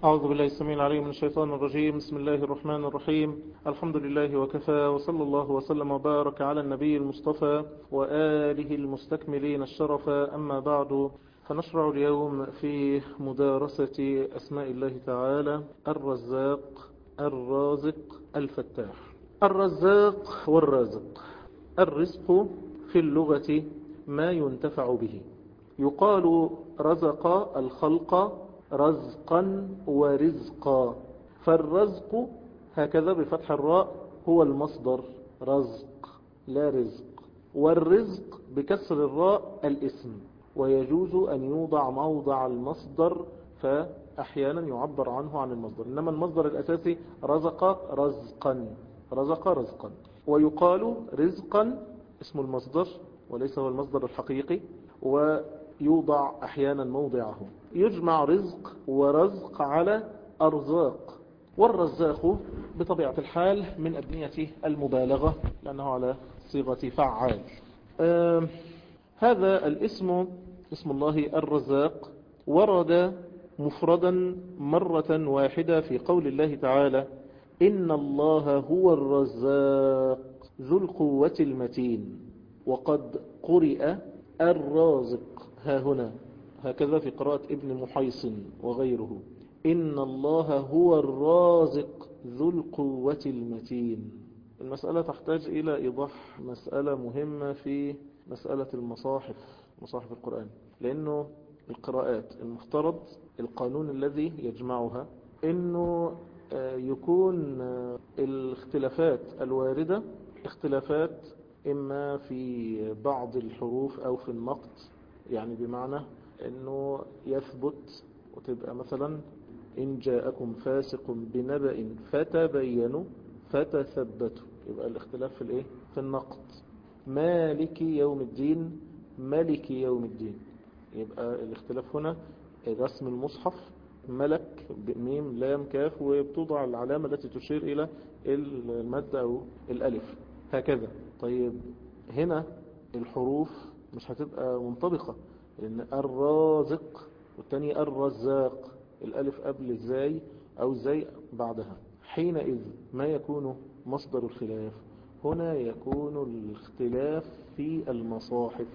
أعوذ بالله السميع العليم من الشيطان الرجيم. بسم الله الرحمن الرحيم. الحمد لله وكفى، وصلى الله وسلم وبارك على النبي المصطفى وآله المستكملين الشرفا. أما بعد، فنشرع اليوم في مدارسة أسماء الله تعالى: الرزاق، الرازق، الفتاح. الرزاق والرازق. الرزق في اللغة ما ينتفع به. يقال رزق الخلق رزقا ورزقا، فالرزق هكذا بفتح الراء هو المصدر رزق لا رزق، والرزق بكسر الراء الاسم، ويجوز أن يوضع موضع المصدر فأحيانا يعبر عنه عن المصدر، إنما المصدر الأساسي رزق رزقا، رزق رزقا. ويقال رزقا اسم المصدر وليس هو المصدر الحقيقي، ويوضع أحيانا موضعه. يجمع رزق ورزق على أرزاق. والرزاق بطبيعة الحال من أبنية المبالغة لأنه على صيغة فعال. هذا الاسم اسم الله الرزاق ورد مفردا مرة واحدة في قول الله تعالى: إن الله هو الرزاق ذو القوة المتين. وقد قرئ الرازق ها هنا هكذا في قراءة ابن محيصن وغيره: إن الله هو الرازق ذو القوة المتين. المسألة تحتاج إلى إيضاح مسألة مهمة في مسألة المصاحف، مصاحف القرآن، لأنه القراءات المفترض القانون الذي يجمعها أنه يكون الاختلافات الواردة اختلافات إما في بعض الحروف أو في النقط، يعني بمعنى أنه يثبت وتبقى مثلا إن جاءكم فاسق بنبأ فتبينوا فتثبتوا، يبقى الاختلاف في الايه؟ في النقط. مالك يوم الدين ملك يوم الدين، يبقى الاختلاف هنا رسم المصحف ملك بميم لام كاف، وبتوضع العلامة التي تشير إلى المادة أو الألف هكذا. طيب هنا الحروف مش هتبقى منطبقة، لأن الرازق والتاني الرزاق، الألف قبل الزاي أو الزاي بعدها. حينئذ ما يكون مصدر الخلاف؟ هنا يكون الاختلاف في المصاحف.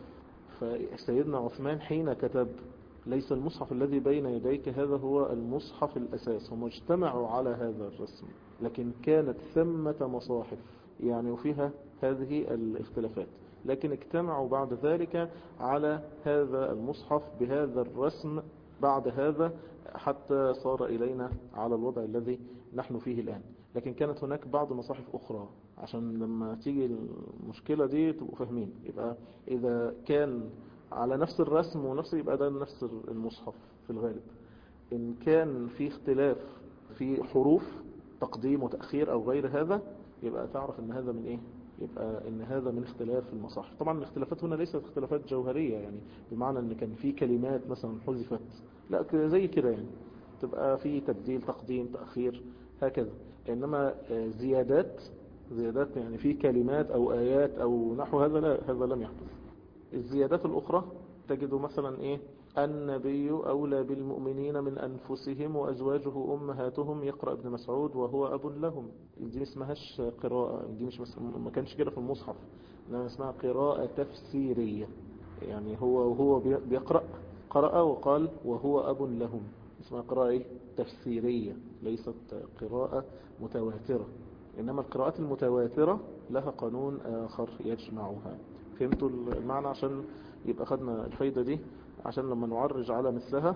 فسيدنا عثمان حين كتب: ليس المصحف الذي بين يديك هذا هو المصحف الأساس، هم اجتمعوا على هذا الرسم، لكن كانت ثمة مصاحف يعني وفيها هذه الاختلافات، لكن اجتمعوا بعد ذلك على هذا المصحف بهذا الرسم بعد هذا حتى صار إلينا على الوضع الذي نحن فيه الآن. لكن كانت هناك بعض مصاحف أخرى عشان لما تيجي المشكلة دي تبقوا فاهمين. يبقى إذا كان على نفس الرسم ونفس، يبقى ده نفس المصحف في الغالب. إن كان في اختلاف في حروف تقديم وتأخير أو غير هذا، يبقى تعرف ان هذا من ايه؟ يبقى ان هذا من اختلاف المصاحف. طبعا الاختلافات هنا ليست اختلافات جوهرية، يعني بمعنى ان كان في كلمات مثلا حذفت، لا زي كده يعني تبقى في تبديل تقديم تأخير هكذا. انما زيادات يعني في كلمات او ايات او نحو هذا، لا، هذا لم يحدث. الزيادات الاخرى تجد مثلا ايه: النبي أولى بالمؤمنين من أنفسهم وأزواجه أمهاتهم، يقرأ ابن مسعود وهو أب لهم. دي ما اسمهاش قراءة، دي ما كانش كده في المصحف، إنما اسمها قراءة تفسيرية، يعني وهو بيقرأ قرأ وقال وهو أب لهم، اسمها قراءة إيه؟ تفسيرية، ليست قراءة متواترة. إنما القراءات المتواترة لها قانون آخر يجمعها. فهمتوا المعنى؟ عشان يبقى خدنا الفايدة دي، عشان لما نعرج على مثلها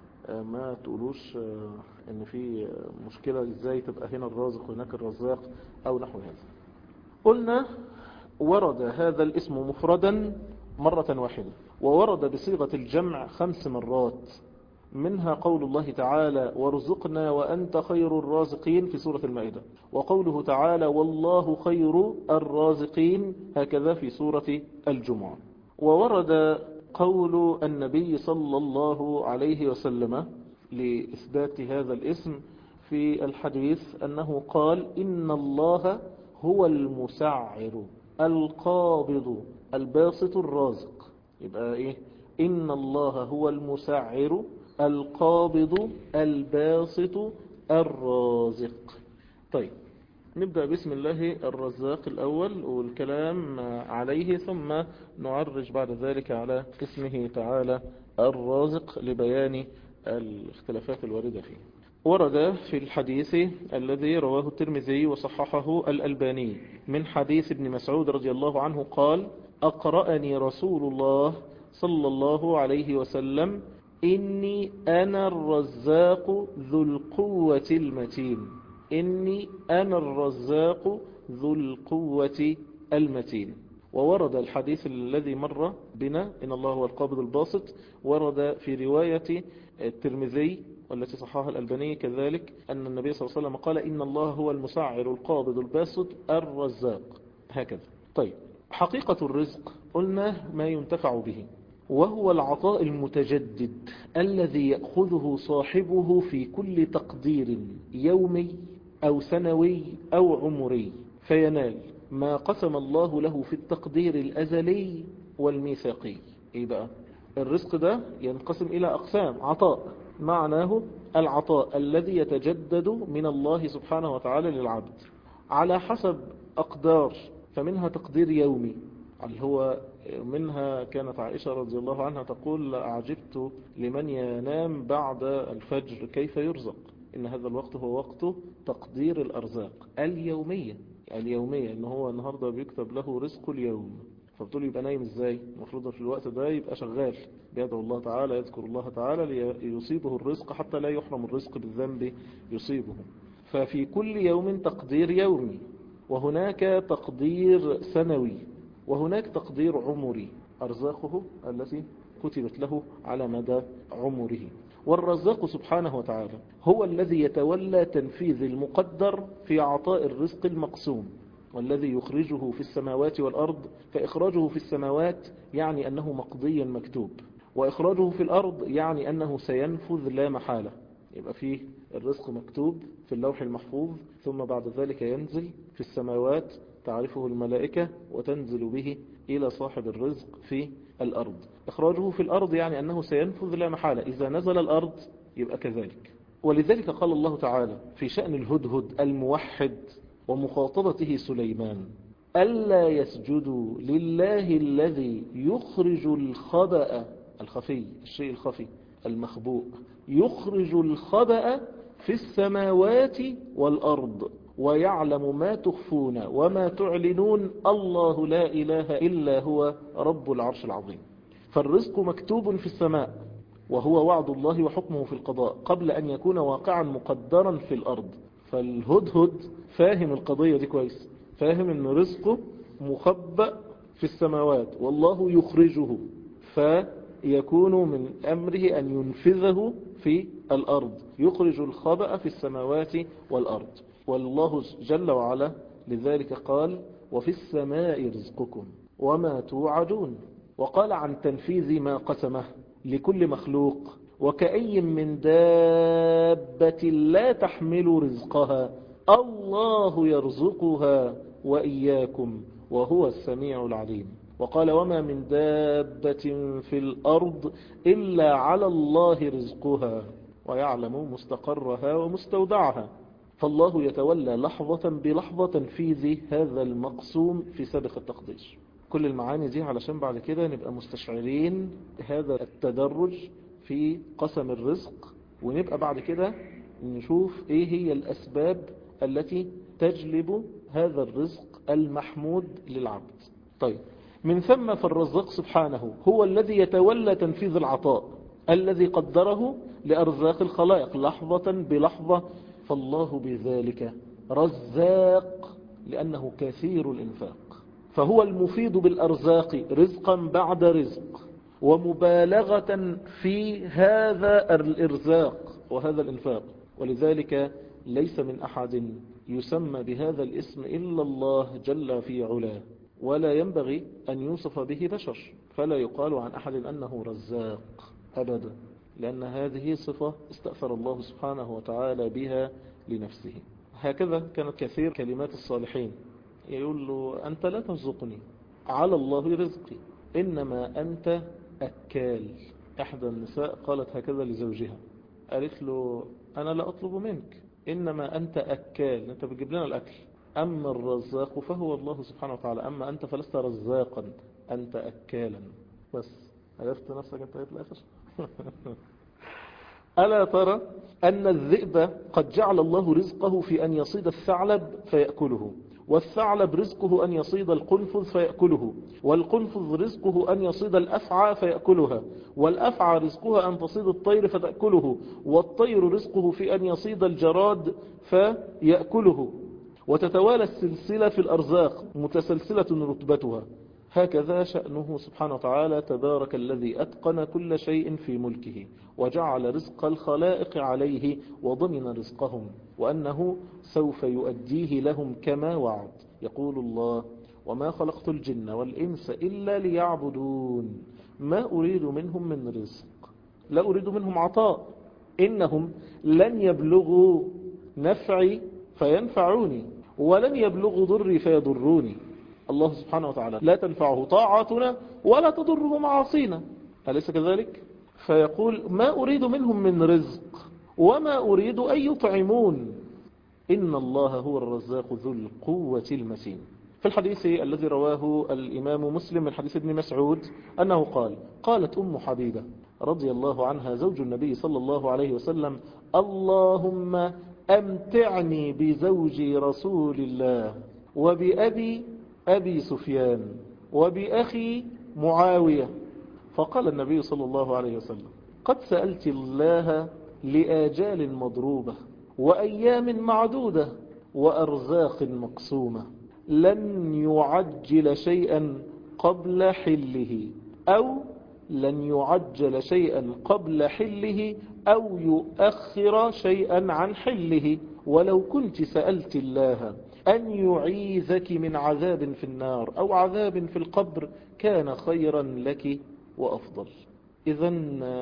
ما تقولوش ان في مشكلة ازاي تبقى هنا الرازق وهناك الرزاق او نحو هذا. قلنا ورد هذا الاسم مفردا مرة واحدة، وورد بصيغة الجمع 5 مرات، منها قول الله تعالى: وارزقنا وأنت خير الرازقين في سورة المائدة، وقوله تعالى: والله خير الرازقين هكذا في سورة الجمعة. وورد قول النبي صلى الله عليه وسلم لإثبات هذا الاسم في الحديث أنه قال: إن الله هو المسعر القابض الباسط الرازق. يبقى إيه؟ إن الله هو المسعر القابض الباسط الرازق. طيب، نبدأ بسم الله الرزاق الأول والكلام عليه، ثم نعرج بعد ذلك على اسمه تعالى الرازق لبيان الاختلافات الواردة فيه. ورد في الحديث الذي رواه الترمذي وصححه الألباني من حديث ابن مسعود رضي الله عنه قال: أقرأني رسول الله صلى الله عليه وسلم: إني أنا الرزاق ذو القوة المتين. إني أنا الرزاق ذو القوة المتين. وورد الحديث الذي مر بنا إن الله هو القابض الباسط، ورد في رواية الترمذي والتي صححها الألباني كذلك أن النبي صلى الله عليه وسلم قال: إن الله هو المسعر القابض الباسط الرزاق، هكذا. طيب، حقيقة الرزق قلنا ما ينتفع به، وهو العطاء المتجدد الذي يأخذه صاحبه في كل تقدير يومي أو سنوي أو عمري، فينال ما قسم الله له في التقدير الأزلي والميثاقي. إيه بقى؟ الرزق ده ينقسم إلى أقسام. عطاء معناه العطاء الذي يتجدد من الله سبحانه وتعالى للعبد على حسب أقدار، فمنها تقدير يومي اللي هو منها كانت عائشة رضي الله عنها تقول: أعجبت لمن ينام بعد الفجر كيف يرزق، إن هذا الوقت هو وقت تقدير الأرزاق اليومية. إن هو النهاردة بيكتب له رزق اليوم، فبتقول يبقى نايم إزاي؟ المفروض في الوقت ده يبقى شغال بيدعو الله تعالى، يذكر الله تعالى ليصيبه الرزق حتى لا يحرم الرزق بالذنب يصيبه. ففي كل يوم تقدير يومي، وهناك تقدير سنوي، وهناك تقدير عمري، أرزاقه التي كتبت له على مدى عمره. والرزاق سبحانه وتعالى هو الذي يتولى تنفيذ المقدر في عطاء الرزق المقسوم، والذي يخرجه في السماوات والأرض. فإخراجه في السماوات يعني أنه مقضي مكتوب، وإخراجه في الأرض يعني أنه سينفذ لا محالة. يبقى فيه الرزق مكتوب في اللوح المحفوظ، ثم بعد ذلك ينزل في السماوات تعرفه الملائكة وتنزل به إلى صاحب الرزق في الأرض. إخراجه في الأرض يعني أنه سينفذ لا محالة، إذا نزل الأرض يبقى كذلك. ولذلك قال الله تعالى في شأن الهدهد الموحد ومخاطبته سليمان: ألا يسجدوا لله الذي يخرج الخبأ الخفي، الشيء الخفي المخبوء، يخرج الخبأ في السماوات والأرض ويعلم ما تخفون وما تعلنون، الله لا إله إلا هو رب العرش العظيم. فالرزق مكتوب في السماء، وهو وعد الله وحكمه في القضاء قبل أن يكون واقعا مقدرا في الأرض. فالهدهد فاهم القضية دي كويس، فاهم أن رزقه مخبأ في السماوات والله يخرجه، فيكون من أمره أن ينفذه في الأرض، يخرج الخبأ في السماوات والأرض. والله جل وعلا لذلك قال: وفي السماء رزقكم وما توعدون. وقال عن تنفيذ ما قسمه لكل مخلوق: وكأي من دابة لا تحمل رزقها الله يرزقها وإياكم وهو السميع العليم. وقال: وما من دابة في الأرض إلا على الله رزقها ويعلم مستقرها ومستودعها. فالله يتولى لحظة بلحظة تنفيذ هذا المقسوم في سابق التقدير. كل المعاني دي علشان بعد كده نبقى مستشعرين هذا التدرج في قسم الرزق، ونبقى بعد كده نشوف ايه هي الأسباب التي تجلب هذا الرزق المحمود للعبد. طيب، من ثم فالرزاق سبحانه هو الذي يتولى تنفيذ العطاء الذي قدره لأرزاق الخلائق لحظة بلحظة. فالله بذلك رزاق لأنه كثير الإنفاق، فهو المفيد بالأرزاق رزقا بعد رزق، ومبالغة في هذا الإرزاق وهذا الإنفاق. ولذلك ليس من أحد يسمى بهذا الاسم إلا الله جل في علاه، ولا ينبغي أن يوصف به بشر، فلا يقال عن أحد أنه رزاق أبدا، لأن هذه صفة استأثر الله سبحانه وتعالى بها لنفسه. هكذا كانت كثير كلمات الصالحين، يقول له: أنت لا ترزقني، على الله رزقي، إنما أنت أكال. إحدى النساء قالت هكذا لزوجها، قالت له أنا لا أطلب منك، إنما أنت أكال، أنت بتجيب لنا الأكل، أما الرزاق فهو الله سبحانه وتعالى، أما أنت فلست رزاقا، أنت أكالا. بس عرفت نفسك أنت في الآخر. ألا ترى أن الذئب قد جعل الله رزقه في أن يصيد الثعلب فيأكله، والثعلب رزقه أن يصيد القنفذ فيأكله، والقنفذ رزقه أن يصيد الأفعى فيأكلها، والأفعى رزقها أن تصيد الطير فتأكله، والطير رزقه في أن يصيد الجراد فيأكله، وتتوالى السلسلة في الأرزاق متسلسلة رتبتها. هكذا شأنه سبحانه وتعالى، تبارك الذي أتقن كل شيء في ملكه، وجعل رزق الخلائق عليه وضمن رزقهم، وأنه سوف يؤديه لهم كما وعد. يقول الله وما خلقت الجن والإنس إلا ليعبدون ما أريد منهم من رزق، لا أريد منهم عطاء، إنهم لن يبلغوا نفعي فينفعوني ولن يبلغوا ضري فيضروني. الله سبحانه وتعالى لا تنفعه طاعاتنا ولا تضره معاصينا، أليس كذلك؟ فيقول ما أريد منهم من رزق وما أريد أن يطعمون، إن الله هو الرزاق ذو القوة المتين. في الحديث الذي رواه الإمام مسلم من حديث ابن مسعود أنه قال قالت أم حبيبة رضي الله عنها زوج النبي صلى الله عليه وسلم اللهم أمتعني بزوج رسول الله أبي سفيان وبأخي معاوية. فقال النبي صلى الله عليه وسلم قد سألت الله لآجال مضروبة وأيام معدودة وأرزاق مقسومة، لن يعجل شيئا قبل حله أو يؤخر شيئا عن حله، ولو كنت سألت الله أن يعيذك من عذاب في النار أو عذاب في القبر كان خيرا لك وأفضل. إذا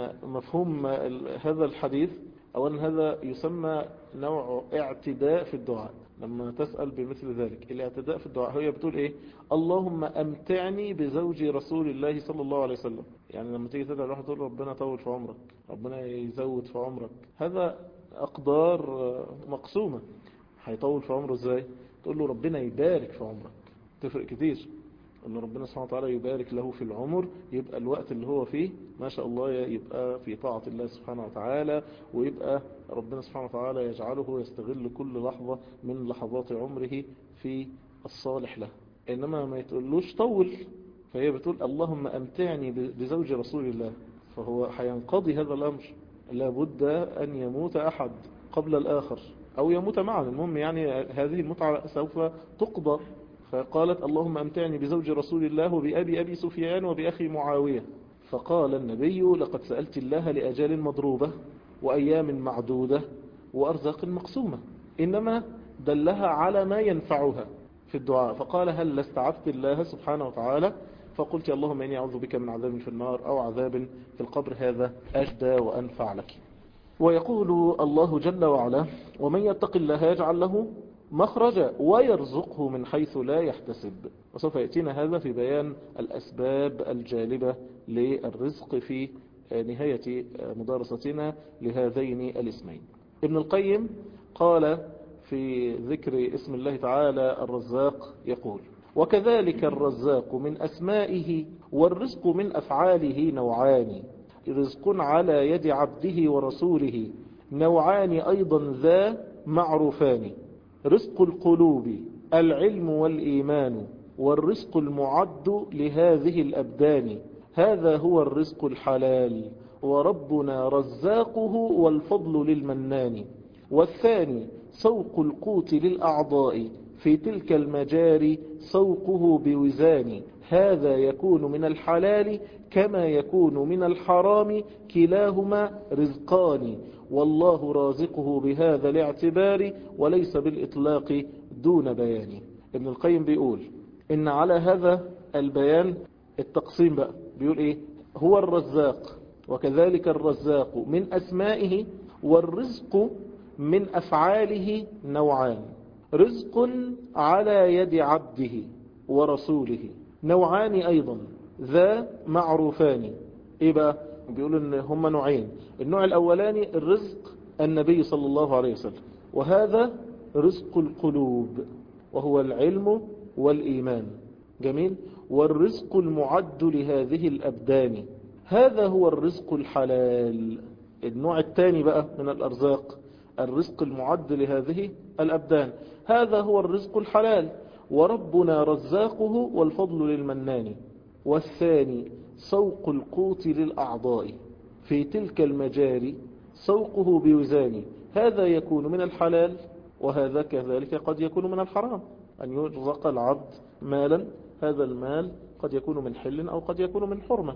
مفهوم هذا الحديث أولا هذا يسمى نوع اعتداء في الدعاء. لما تسأل بمثل ذلك الاعتداء في الدعاء، هي بتقول إيه؟ اللهم أمتعني بزوج رسول الله صلى الله عليه وسلم. يعني لما تيجي تدعي الواحد تقول ربنا طول في عمرك، ربنا يزود في عمرك، هذا أقدار مقسومة. هيطول في عمره إزاي؟ تقول له ربنا يبارك في عمرك، تفرق كتير. أن ربنا سبحانه وتعالى يبارك له في العمر، يبقى الوقت اللي هو فيه ما شاء الله يبقى في طاعة الله سبحانه وتعالى، ويبقى ربنا سبحانه وتعالى يجعله يستغل كل لحظة من لحظات عمره في الصالح له. إنما ما يتقولوش طول، فهي بتقول اللهم أمتعني بزوج رسول الله، فهو هينقضي هذا الأمر، لابد أن يموت أحد قبل الآخر أو يموت معا، المهم يعني هذه المتعة سوف تقضى. فقالت اللهم أمتعني بزوج رسول الله وبأبي سفيان وبأخي معاوية. فقال النبي لقد سألت الله لأجال مضروبة وأيام معدودة وأرزاق مقسومة، إنما دلها على ما ينفعها في الدعاء. فقال هل استعذت الله سبحانه وتعالى؟ فقلت اللهم إني أعوذ بك من عذاب في النار أو عذاب في القبر، هذا أجدى وأنفع لك. ويقول الله جل وعلا ومن يتق الله يجعل له مخرجا ويرزقه من حيث لا يحتسب. وسوف يأتينا هذا في بيان الأسباب الجالبة للرزق في نهاية مدارستنا لهذين الاسمين. ابن القيم قال في ذكر اسم الله تعالى الرزاق يقول وكذلك الرزاق من أسمائه والرزق من أفعاله نوعان، رزق على يد عبده ورسوله نوعان أيضا ذا معروفان، رزق القلوب العلم والإيمان، والرزق المعد لهذه الأبدان، هذا هو الرزق الحلال وربنا رزاقه والفضل للمنان. والثاني سوق القوت للأعضاء في تلك المجاري سوقه بوزان، هذا يكون من الحلال كما يكون من الحرام، كلاهما رزقان والله رازقه بهذا الاعتبار وليس بالإطلاق دون بيان. ابن القيم بيقول إن على هذا البيان التقسيم بقى بيقول إيه؟ هو الرزاق وكذلك الرزاق من أسمائه، والرزق من أفعاله نوعان، رزق على يد عبده ورسوله نوعان أيضا ذا معروفان. إيه بقى؟ بيقولوا ان هم نوعين. النوع الاولاني الرزق النبي صلى الله عليه وسلم، وهذا رزق القلوب وهو العلم والإيمان. جميل. والرزق المعد لهذه الأبدان، هذا هو الرزق الحلال. النوع الثاني بقى من الأرزاق الرزق المعد لهذه الأبدان، هذا هو الرزق الحلال، وربنا رزاقه والفضل للمنان. والثاني سوق القوت للأعضاء في تلك المجاري سوقه بوزان، هذا يكون من الحلال وهذا كذلك قد يكون من الحرام. أن يرزق العبد مالا، هذا المال قد يكون من حل أو قد يكون من حرمة،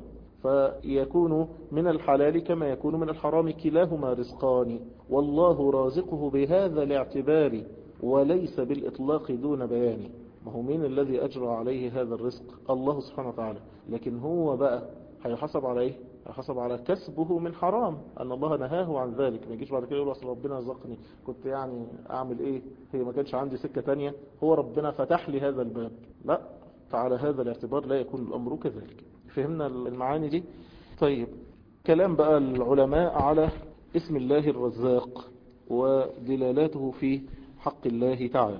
فيكون من الحلال كما يكون من الحرام، كلاهما رزقان، والله رازقه بهذا الاعتبار وليس بالإطلاق دون بيان. ما هو مين الذي أجرى عليه هذا الرزق؟ الله سبحانه وتعالى. لكن هو بقى هيحسب عليه، هيحسب على كسبه من حرام، أن الله نهاه عن ذلك. ما يجيش بعد كده يقول أصل ربنا رزقني، كنت يعني أعمل إيه، هي ما كانش عندي سكة تانية، هو ربنا فتح لي هذا الباب. لا، فعلى هذا الاعتبار لا يكون الأمر كذلك. فهمنا المعاني دي؟ طيب، كلام بقى العلماء على اسم الله الرزاق ودلالاته في حق الله تعالى.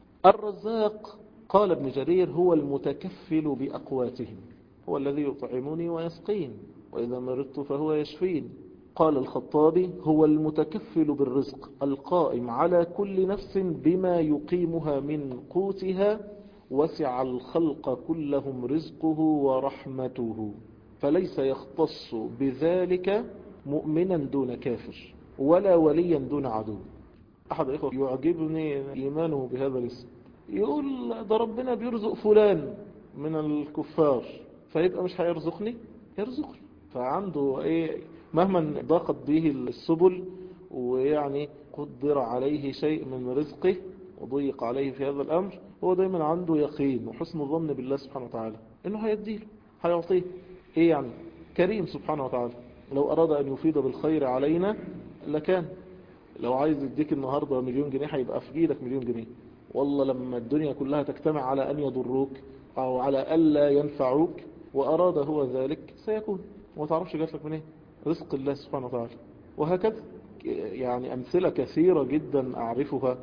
الرزاق قال ابن جرير هو المتكفل بأقواتهم، هو الذي يطعمني ويسقين، وإذا مرضت فهو يشفين. قال الخطابي هو المتكفل بالرزق القائم على كل نفس بما يقيمها من قوتها، وسع الخلق كلهم رزقه ورحمته، فليس يختص بذلك مؤمنا دون كافر ولا وليا دون عدو. أحد الإخوة يعجبني إيمانه بهذا الاسم، يقول ده ربنا بيرزق فلان من الكفار، فيبقى مش هيرزقني؟ يرزقني. فعنده ايه، مهما ضاقت به السبل ويعني قدر عليه شيء من رزقه وضيق عليه في هذا الأمر، هو دايما عنده يقين وحسن الظن بالله سبحانه وتعالى انه هيديله، هيعطيه. ايه يعني؟ كريم سبحانه وتعالى، لو أراد أن يفيد بالخير علينا لكان. لو عايز يديك النهاردة مليون جنيه هيبقى في جيدك مليون جنيه، والله لما الدنيا كلها تجتمع على أن يضروك أو على ألا ينفعوك وأراد هو ذلك سيكون، وما تعرفش جات لك منين. رزق الله سبحانه وتعالى. وهكذا يعني أمثلة كثيرة جدا أعرفها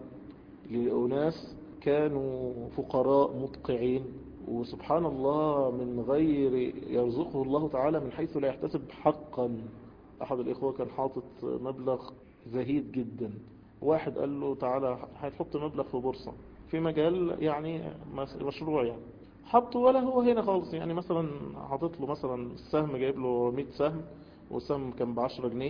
لأناس كانوا فقراء مدقعين، وسبحان الله من غير يرزقه الله تعالى من حيث لا يحتسب حقا. أحد الإخوة كان حاطط مبلغ زهيد جدا، واحد قال له تعالى هتحط مبلغ في بورصة في مجال يعني مشروع، يعني حطه ولا هو هنا خالص. يعني مثلا حاطط له مثلا السهم جايب له 100 سهم، والسهم كان ب10 جنيه،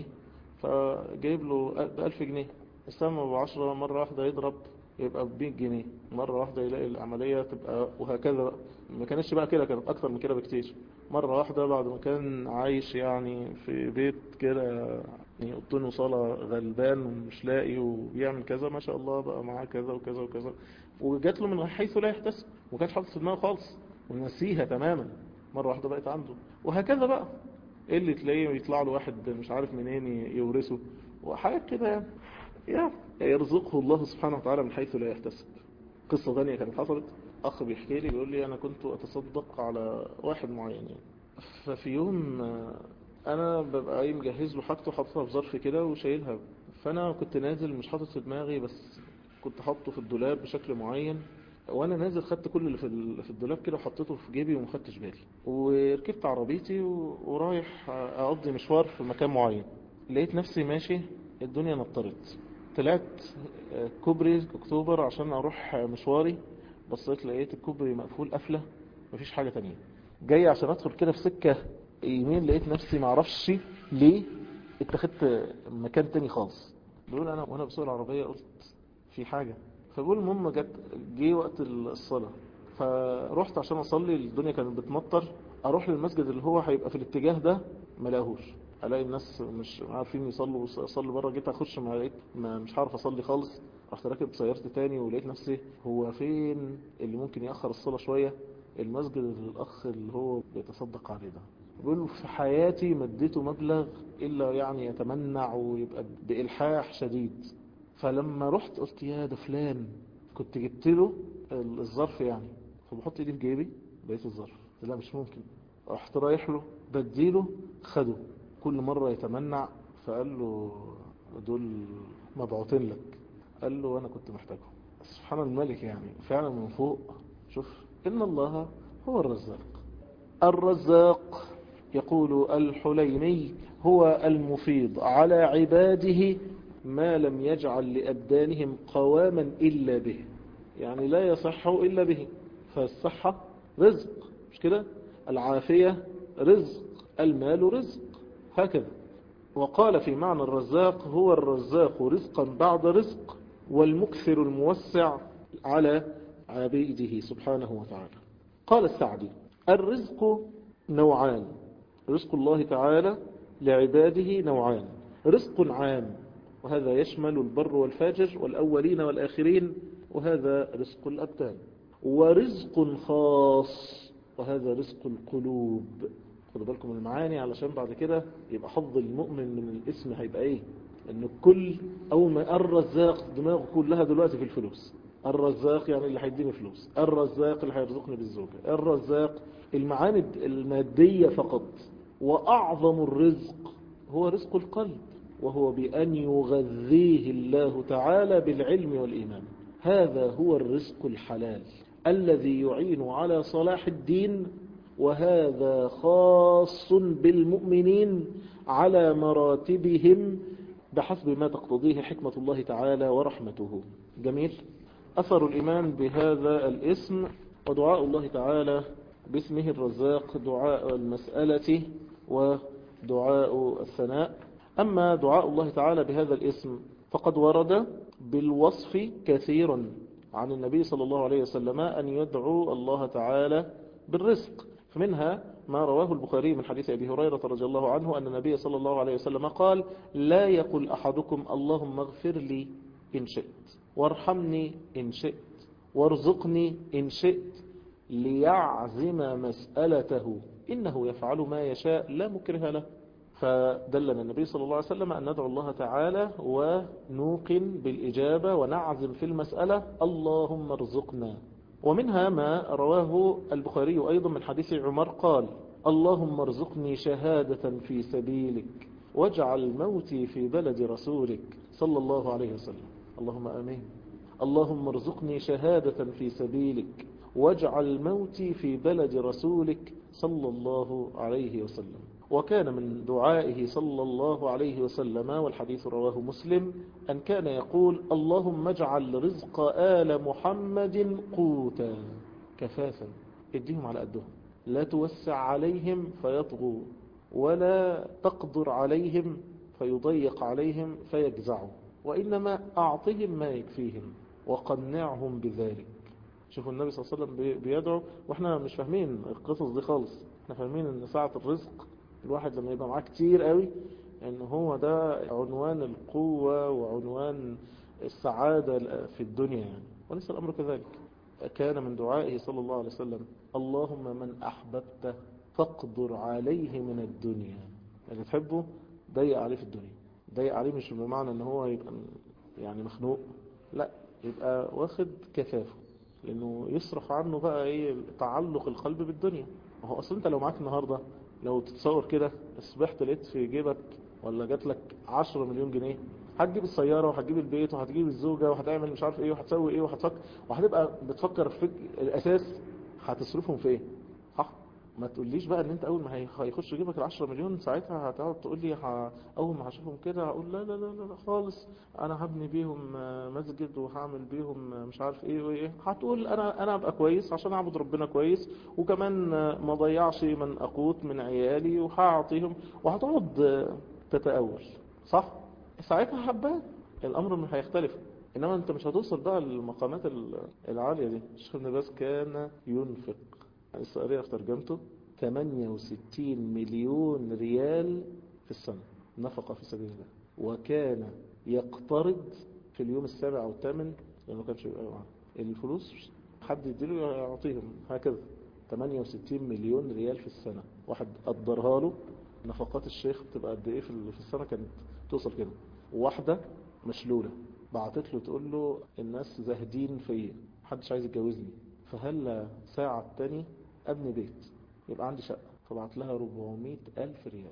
فجايب له ب1000 جنيه. السهم ب10 مرة واحدة يضرب يبقى ب100 جنيه، مرة واحدة يلاقي العملية تبقى، وهكذا. ما كانتش بقى كده، كانت أكتر من كده بكتير. مرة واحدة بعد ما كان عايش يعني في بيت كده يعني اوضتين وصالة غلبان ومش لاقي وبيعمل كذا، ما شاء الله بقى معاه كذا وكذا وكذا، وجات له من حيث لا يحتسب، وما كانش حاطط في دماغه خالص ونسيها تماما، مرة واحدة بقت عنده. وهكذا بقى ايه اللي تلاقيه يطلع له واحد مش عارف منين يورثه وحاجات كده يعني يرزقه الله سبحانه وتعالى من حيث لا يحتسب. قصة ثانية كانت حصلت، أخ بيحكي لي بيقول لي أنا كنت أتصدق على واحد معين يعني، ففي يوم أنا ببقى أي مجهز له حاجته حاططها في ظرف كده وشايلها، فأنا كنت نازل مش حاطط في دماغي، بس كنت حاطه في الدولاب بشكل معين، وانا نازل خدت كل اللي في الدولاب كده وحطيته في جيبي وما خدتش بالي، وركبت عربيتي ورايح اقضي مشوار في مكان معين. لقيت نفسي ماشي، الدنيا نطرت، طلعت كوبري اكتوبر عشان اروح مشواري، بصيت لقيت الكوبري مقفول قفله، مفيش حاجه تانية. جاي عشان ادخل كده في سكه يمين، لقيت نفسي معرفش ليه اتخذت مكان تاني خالص. بيقول انا وانا بسوق العربيه قلت في حاجه، فبقول المهم جه وقت الصلاه، فروحت عشان اصلي، الدنيا كانت بتمطر، اروح للمسجد اللي هو هيبقى في الاتجاه ده ما لاقوش، الاقي الناس مش عارفين يصلوا، اصلي بره، جيت اخش ما لقيت مش عارف اصلي خالص. رحت راكب سيارتي تاني ولقيت نفسي هو فين اللي ممكن ياخر الصلاه شويه؟ المسجد الاخ اللي هو بيتصدق عليه ده. بيقول في حياتي ما اديته مبلغ الا يعني يتمنع ويبقى بإلحاح شديد. فلما رحت قلت يا ده فلان، كنت جبت له الظرف يعني، فبحط ايدي في جيبي لقيت الظرف، لا مش ممكن. رحت رايح له بديله، خده، كل مرة يتمنع، فقال له دول مبعوثين لك. قال له أنا كنت محتاجهم. سبحان الملك، يعني فعلا من فوق. شوف، إن الله هو الرزاق. الرزاق يقول الحليمي هو المفيض على عباده ما لم يجعل لأبدانهم قواما إلا به، يعني لا يصح إلا به. فالصحة رزق، مش كده؟ العافية رزق، المال رزق، هكذا. وقال في معنى الرزاق هو الرزاق رزقا بعد رزق، والمكثر الموسع على عبيده سبحانه وتعالى. قال السعدي الرزق نوعان، رزق الله تعالى لعباده نوعان: رزق عام، وهذا يشمل البر والفاجر والأولين والآخرين، وهذا رزق الأبدان. ورزق خاص، وهذا رزق القلوب. خدوا بالكم المعاني علشان بعد كده يبقى حظ المؤمن من الاسم هيبقى ايه. ان الكل اول ما الرزاق دماغه كلها دلوقتي في الفلوس. الرزاق يعني اللي هيديني فلوس، الرزاق اللي هيرزقني بالزوجة، الرزاق المعاني المادية فقط. وأعظم الرزق هو رزق القلب، وهو بأن يغذيه الله تعالى بالعلم والإيمان. هذا هو الرزق الحلال الذي يعين على صلاح الدين، وهذا خاص بالمؤمنين على مراتبهم بحسب ما تقتضيه حكمة الله تعالى ورحمته. جميل. أثر الإيمان بهذا الاسم ودعاء الله تعالى باسمه الرزاق دعاء المسألة ودعاء الثناء. أما دعاء الله تعالى بهذا الاسم فقد ورد بالوصف كثيرا عن النبي صلى الله عليه وسلم أن يدعو الله تعالى بالرزق. فمنها ما رواه البخاري من حديث أبي هريرة رضي الله عنه أن النبي صلى الله عليه وسلم قال: لا يقل أحدكم اللهم اغفر لي إن شئت، وارحمني إن شئت، وارزقني إن شئت، ليعزم مسألته إنه يفعل ما يشاء لا مكره له. فدلنا النبي صلى الله عليه وسلم أن ندعو الله تعالى ونوقن بالإجابة ونعزم في المسألة اللهم ارزقنا. ومنها ما رواه البخاري أيضا من حديث عمر قال: اللهم ارزقني شهادة في سبيلك، واجعل موتي في بلد رسولك صلى الله عليه وسلم. اللهم آمين. اللهم ارزقني شهادة في سبيلك، واجعل موتي في بلد رسولك صلى الله عليه وسلم. وكان من دعائه صلى الله عليه وسلم، والحديث رواه مسلم، أن كان يقول: اللهم اجعل رزق آل محمد قوتا كفافا، اديهم على قدهم، لا توسع عليهم فيطغوا، ولا تقدر عليهم فيضيق عليهم فيجزعوا، وإنما أعطهم ما يكفيهم وقنعهم بذلك. شوفوا النبي صلى الله عليه وسلم بيدعو واحنا مش فاهمين القصص دي خالص. احنا فاهمين ان ساعة الرزق الواحد لما يبقى معاه كتير قوي ان هو ده عنوان القوة وعنوان السعادة في الدنيا يعني، وليس الامر كذلك. كان من دعائه صلى الله عليه وسلم: اللهم من احببته فاقدر عليه من الدنيا. يعني تحبه ضيق عليه في الدنيا. ضيق عليه مش بمعنى ان هو يبقى يعني مخنوق، لا، يبقى واخد كفافه، لانه يصرف عنه بقى ايه تعلق القلب بالدنيا. وهو اصلا انت لو معاك النهاردة، لو تتصور كده اصبحت لقيت في جيبك ولا جات لك 10 مليون جنيه، هتجيب السيارة وهتجيب البيت وهتجيب الزوجة وهتعمل مش عارف ايه وهتسوي ايه وهتفكر، وهتبقى بتفكر في الاساس هتصرفهم في ايه. صح؟ ما تقوليش بقى ان انت اول ما هيخش جيبك ال10 مليون ساعتها هتقعد تقول لي اول ما هشوفهم كده هقول لا لا لا لا خالص، انا هبني بيهم مسجد وهعمل بيهم مش عارف ايه وايه. هتقول انا ابقى كويس عشان اعبد ربنا كويس، وكمان ما ضيعش من اقوت من عيالي وهعطيهم، وهتقعد تتأول. صح؟ ساعتها حبان الامر مش هيختلف. انما انت مش هتوصل بقى للمقامات العالية دي. الشيخ ابن باز كان ينفق، السؤالية في ترجمته 68 مليون ريال في السنة نفقة في سبيل الله، وكان يقترض في اليوم السابع أو الثامن لأنه ما كانش يبقى معاه الفلوس، حد يديله يعطيهم هكذا. 68 مليون ريال في السنة، واحد قدرها له نفقات الشيخ بتبقى قد ايه في السنة، كانت توصل كده. واحدة مشلولة بعتت له تقول له الناس زاهدين فيا، محدش عايز يتجوزني، فهل ساعة تاني ابني بيت يبقى عندي شقة، فبعت لها 400 ألف ريال.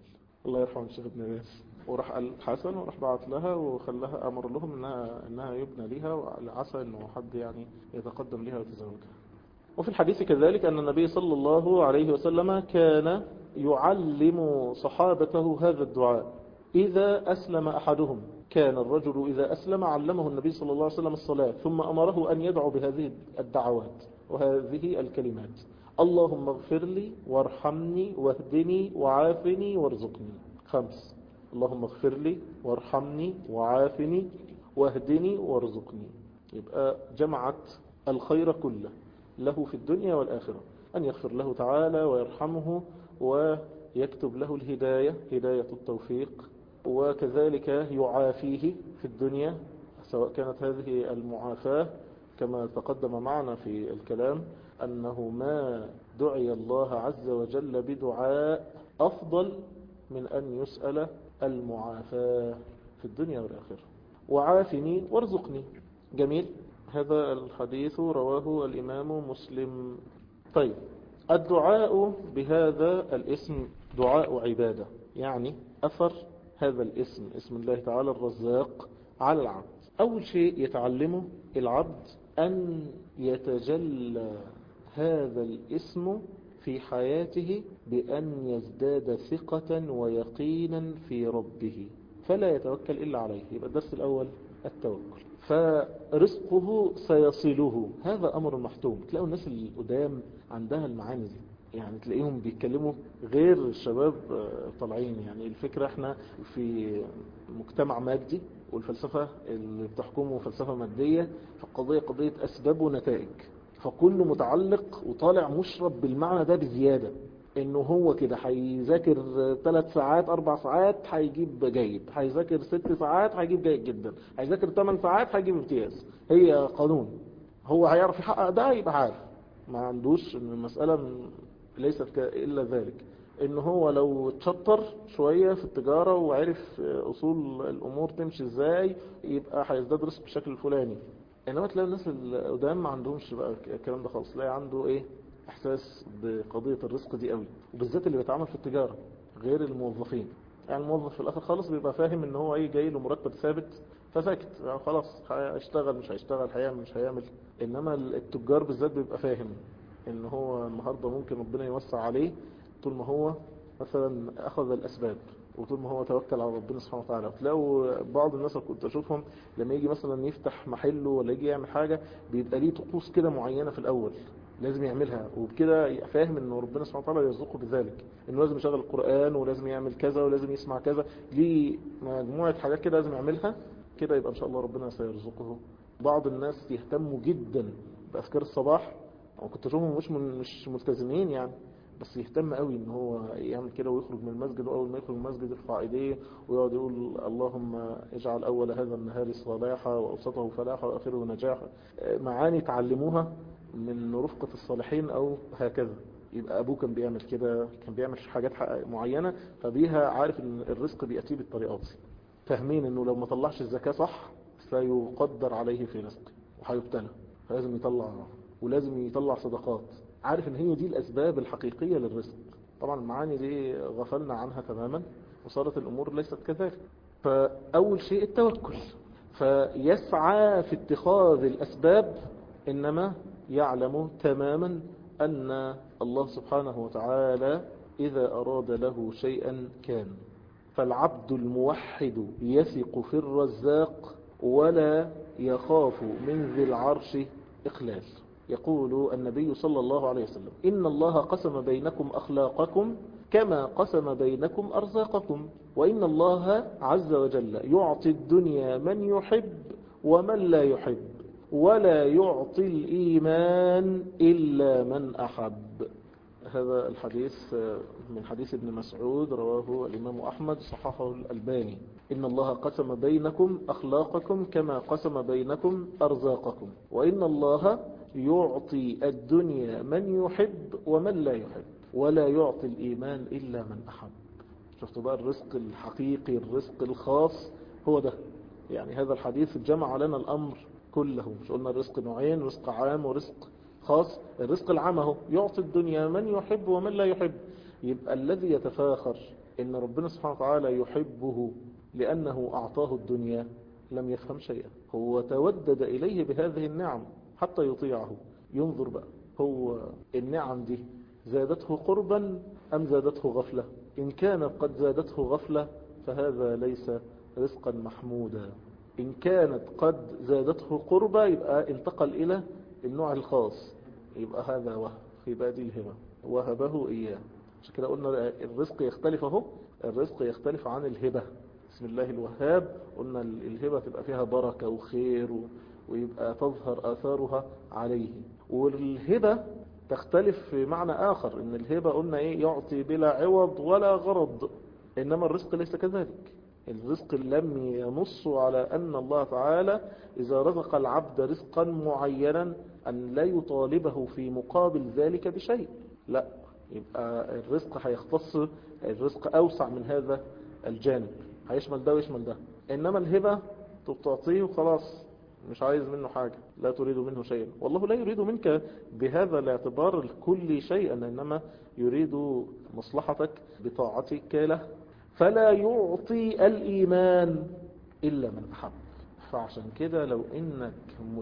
الله يرحمه الشيخ ابن باز. وراح قال حسن، وراح بعت لها وخلاها امر لهم انها يبنى لها، وعسى انه حد يعني يتقدم لها ويتزوجها. وفي الحديث كذلك أن النبي صلى الله عليه وسلم كان يعلم صحابته هذا الدعاء إذا أسلم أحدهم. كان الرجل إذا أسلم علمه النبي صلى الله عليه وسلم الصلاة، ثم أمره أن يدعو بهذه الدعوات وهذه الكلمات: اللهم اغفر لي وارحمني واهدني وعافني وارزقني. 5: اللهم اغفر لي وارحمني وعافني واهدني وارزقني. يبقى جمعت الخير كله له في الدنيا والآخرة، أن يغفر له تعالى ويرحمه ويكتب له الهداية، هداية التوفيق، وكذلك يعافيه في الدنيا، سواء كانت هذه المعافاة كما تقدم معنا في الكلام أنه ما دعي الله عز وجل بدعاء أفضل من أن يسأل المعافاة في الدنيا والآخرة. وعافني وارزقني. جميل. هذا الحديث رواه الإمام مسلم. طيب، الدعاء بهذا الاسم دعاء عبادة، يعني أثر هذا الاسم، اسم الله تعالى الرزاق، على العبد. أول شيء يتعلمه العبد أن يتجلى هذا الاسم في حياته بأن يزداد ثقة ويقينا في ربه، فلا يتوكل إلا عليه. يبقى الدرس الأول التوكل. فرزقه سيصله، هذا أمر محتوم. تلاقوا الناس القدام عندها المعاني دي، يعني تلاقيهم بيتكلموا غير الشباب طالعين. يعني الفكرة احنا في مجتمع مادي، والفلسفة اللي بتحكمه فلسفة مادية، فالقضية قضية أسباب ونتائج، فكل متعلق وطالع مشرب بالمعنى ده بزيادة، انه هو كده هيذاكر 3 ساعات 4 ساعات هيجيب جيد، هيذاكر 6 ساعات هيجيب جيد جدا، هيذاكر 8 ساعات هيجيب امتياز. هي قانون، هو هيعرف يحقق ده يبقى عارف. ما عندوش ان المسألة ليست الا ذلك، ان هو لو اتشطر شوية في التجارة وعرف اصول الامور تمشي ازاي يبقى هيزداد رزق بالشكل الفلاني. انما تلاقي الناس القدام ما عندهمش بقى الكلام ده خالص، تلاقي عنده ايه، احساس بقضية الرزق دي قوي، وبالذات اللي بيتعامل في التجارة غير الموظفين. يعني الموظف في الاخر خالص بيبقى فاهم ان هو ايه، جاي له مرتب ثابت فساكت، يعني خلاص هيشتغل مش هيشتغل، هيعمل مش هيعمل. انما التجار بالذات بيبقى فاهم ان هو النهاردة ممكن ربنا يوسع عليه طول ما هو مثلا اخذ الاسباب، وطول ما هو توكل على ربنا سبحانه وتعالى. تلاقوا بعض الناس اللي كنت اشوفهم لما يجي مثلا يفتح محله ولا يجي يعمل حاجة، بيبقى ليه طقوس كده معينة في الاول لازم يعملها، وبكده فاهم ان ربنا سبحانه وتعالى يرزقه بذلك، انه لازم يشغل القرآن ولازم يعمل كذا ولازم يسمع كذا، ليه مجموعة حاجات كده لازم يعملها، كده يبقى ان شاء الله ربنا سيرزقه. بعض الناس يهتموا جدا بأذكار الصباح، او كنت اشوفهم مش ملتزمين يعني، بس يهتم قوي ان هو يعمل كده ويخرج من المسجد، واول ما يخرج من المسجد يرفع ايديه ويقعد يقول اللهم اجعل اول هذا النهار صلاحا واوسطه فلاحا واخره نجاحا. معاني تعلموها من رفقة الصالحين او هكذا. يبقى ابوه كان بيعمل كده، كان بيعمل حاجات معينة، فبيها عارف ان الرزق بيأتيه بالطريقات دي. فاهمين انه لو ما طلعش الزكاة صح سيقدر عليه في رزقه وهيبتلى، فلازم يطلع، ولازم يطلع صدقات، عارف ان هي دي الاسباب الحقيقية للرزق. طبعا المعاني دي غفلنا عنها تماما وصارت الامور ليست كذلك. فاول شيء التوكل، فيسعى في اتخاذ الاسباب، انما يعلم تماما ان الله سبحانه وتعالى اذا اراد له شيئا كان. فالعبد الموحد يثق في الرزاق ولا يخاف من ذي العرش إخلال. يقول النبي صلى الله عليه وسلم: إن الله قسم بينكم أخلاقكم كما قسم بينكم أرزاقكم، وإن الله عز وجل يعطي الدنيا من يحب ومن لا يحب، ولا يعطي الإيمان إلا من أحب. هذا الحديث من حديث ابن مسعود، رواه الإمام أحمد، صححه الألباني. إن الله قسم بينكم أخلاقكم كما قسم بينكم أرزاقكم، وإن الله يعطي الدنيا من يحب ومن لا يحب، ولا يعطي الإيمان إلا من أحب. شفتوا بقى الرزق الحقيقي، الرزق الخاص هو ده. يعني هذا الحديث جمع لنا الأمر كله. مش قلنا الرزق نوعين، رزق عام ورزق خاص؟ الرزق العام هو يعطي الدنيا من يحب ومن لا يحب. يبقى الذي يتفاخر إن ربنا سبحانه وتعالى يحبه لأنه أعطاه الدنيا لم يفهم شيئا. هو تودد إليه بهذه النعم حتى يطيعه. ينظر بقى هو النعم دي زادته قربا أم زادته غفلة. إن كانت قد زادته غفلة فهذا ليس رزقا محمودا. إن كانت قد زادته قربا يبقى انتقل إلى النوع الخاص، يبقى هذا وهب في بادي الهبة وهبه إياه. عشان كده قلنا الرزق يختلف اهو، الرزق يختلف عن الهبة. بسم الله الوهاب قلنا الهبة تبقى فيها بركة وخير ويبقى تظهر آثارها عليه. والهبة تختلف في معنى آخر، إن الهبة قلنا إيه؟ يعطي بلا عوض ولا غرض. إنما الرزق ليس كذلك. الرزق لم ينص على أن الله تعالى إذا رزق العبد رزقا معينا أن لا يطالبه في مقابل ذلك بشيء، لا، يبقى الرزق هيختص، الرزق أوسع من هذا الجانب، هيشمل ده ويشمل ده. إنما الهبة تعطيه وخلاص، مش عايز منه حاجة، لا تريد منه شيئا. والله لا يريد منك بهذا الاعتبار الكل شيئا، إنما يريد مصلحتك بطاعتك له. فلا يعطي الإيمان إلا من أحب. فعشان كده لو إنك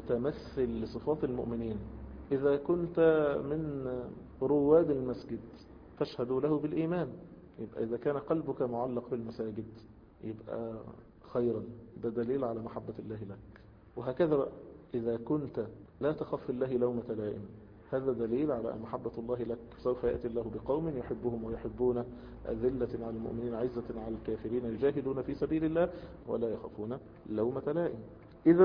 متمثل لصفات المؤمنين، إذا كنت من رواد المسجد فاشهدوا له بالإيمان، يبقى إذا كان قلبك معلق بالمساجد يبقى خيرا، ده دليل على محبة الله لك. وهكذا بقى إذا كنت لا تخف في الله لومة لائم، هذا دليل على محبة الله لك. سوف يأتي الله بقوم يحبهم ويحبون، أذلة على المؤمنين عزة على الكافرين يجاهدون في سبيل الله ولا يخافون لومة لائم. إذا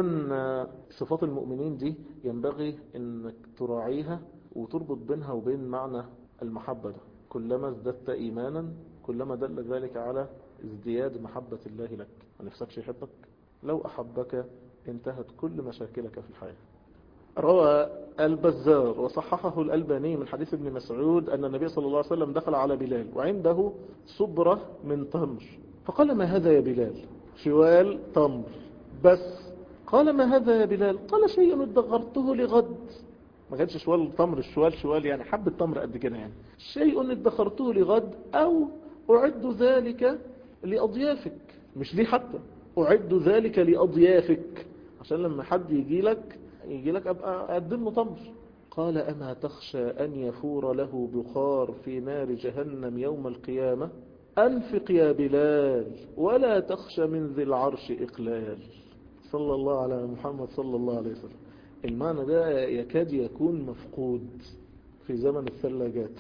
صفات المؤمنين دي ينبغي أنك تراعيها وتربط بينها وبين معنى المحبة ده. كلما ازددت إيمانا كلما دل ذلك على ازدياد محبة الله لك. ما نفسكش يحبك؟ لو أحبك انتهت كل مشاكلك في الحياة. روى البزار وصححه الألباني من حديث ابن مسعود أن النبي صلى الله عليه وسلم دخل على بلال وعنده صبرة من تمر، فقال: ما هذا يا بلال؟ شوال تمر بس. قال: ما هذا يا بلال؟ قال: شيء ادخرته لغد. ما كانش شوال تمر، شوال يعني حبة تمر قد كده، يعني شيء ادخرته لغد أو أعد ذلك لأضيافك. مش لي حتى، أعد ذلك لأضيافك عشان لما حد يجي لك أبقى أقدم له تمر. قال: أما تخشى أن يفور له بخار في نار جهنم يوم القيامة؟ أنفق يا بلال ولا تخشى من ذي العرش إقلال. صلى الله على محمد صلى الله عليه وسلم. المعنى ده يكاد يكون مفقود في زمن الثلاجات.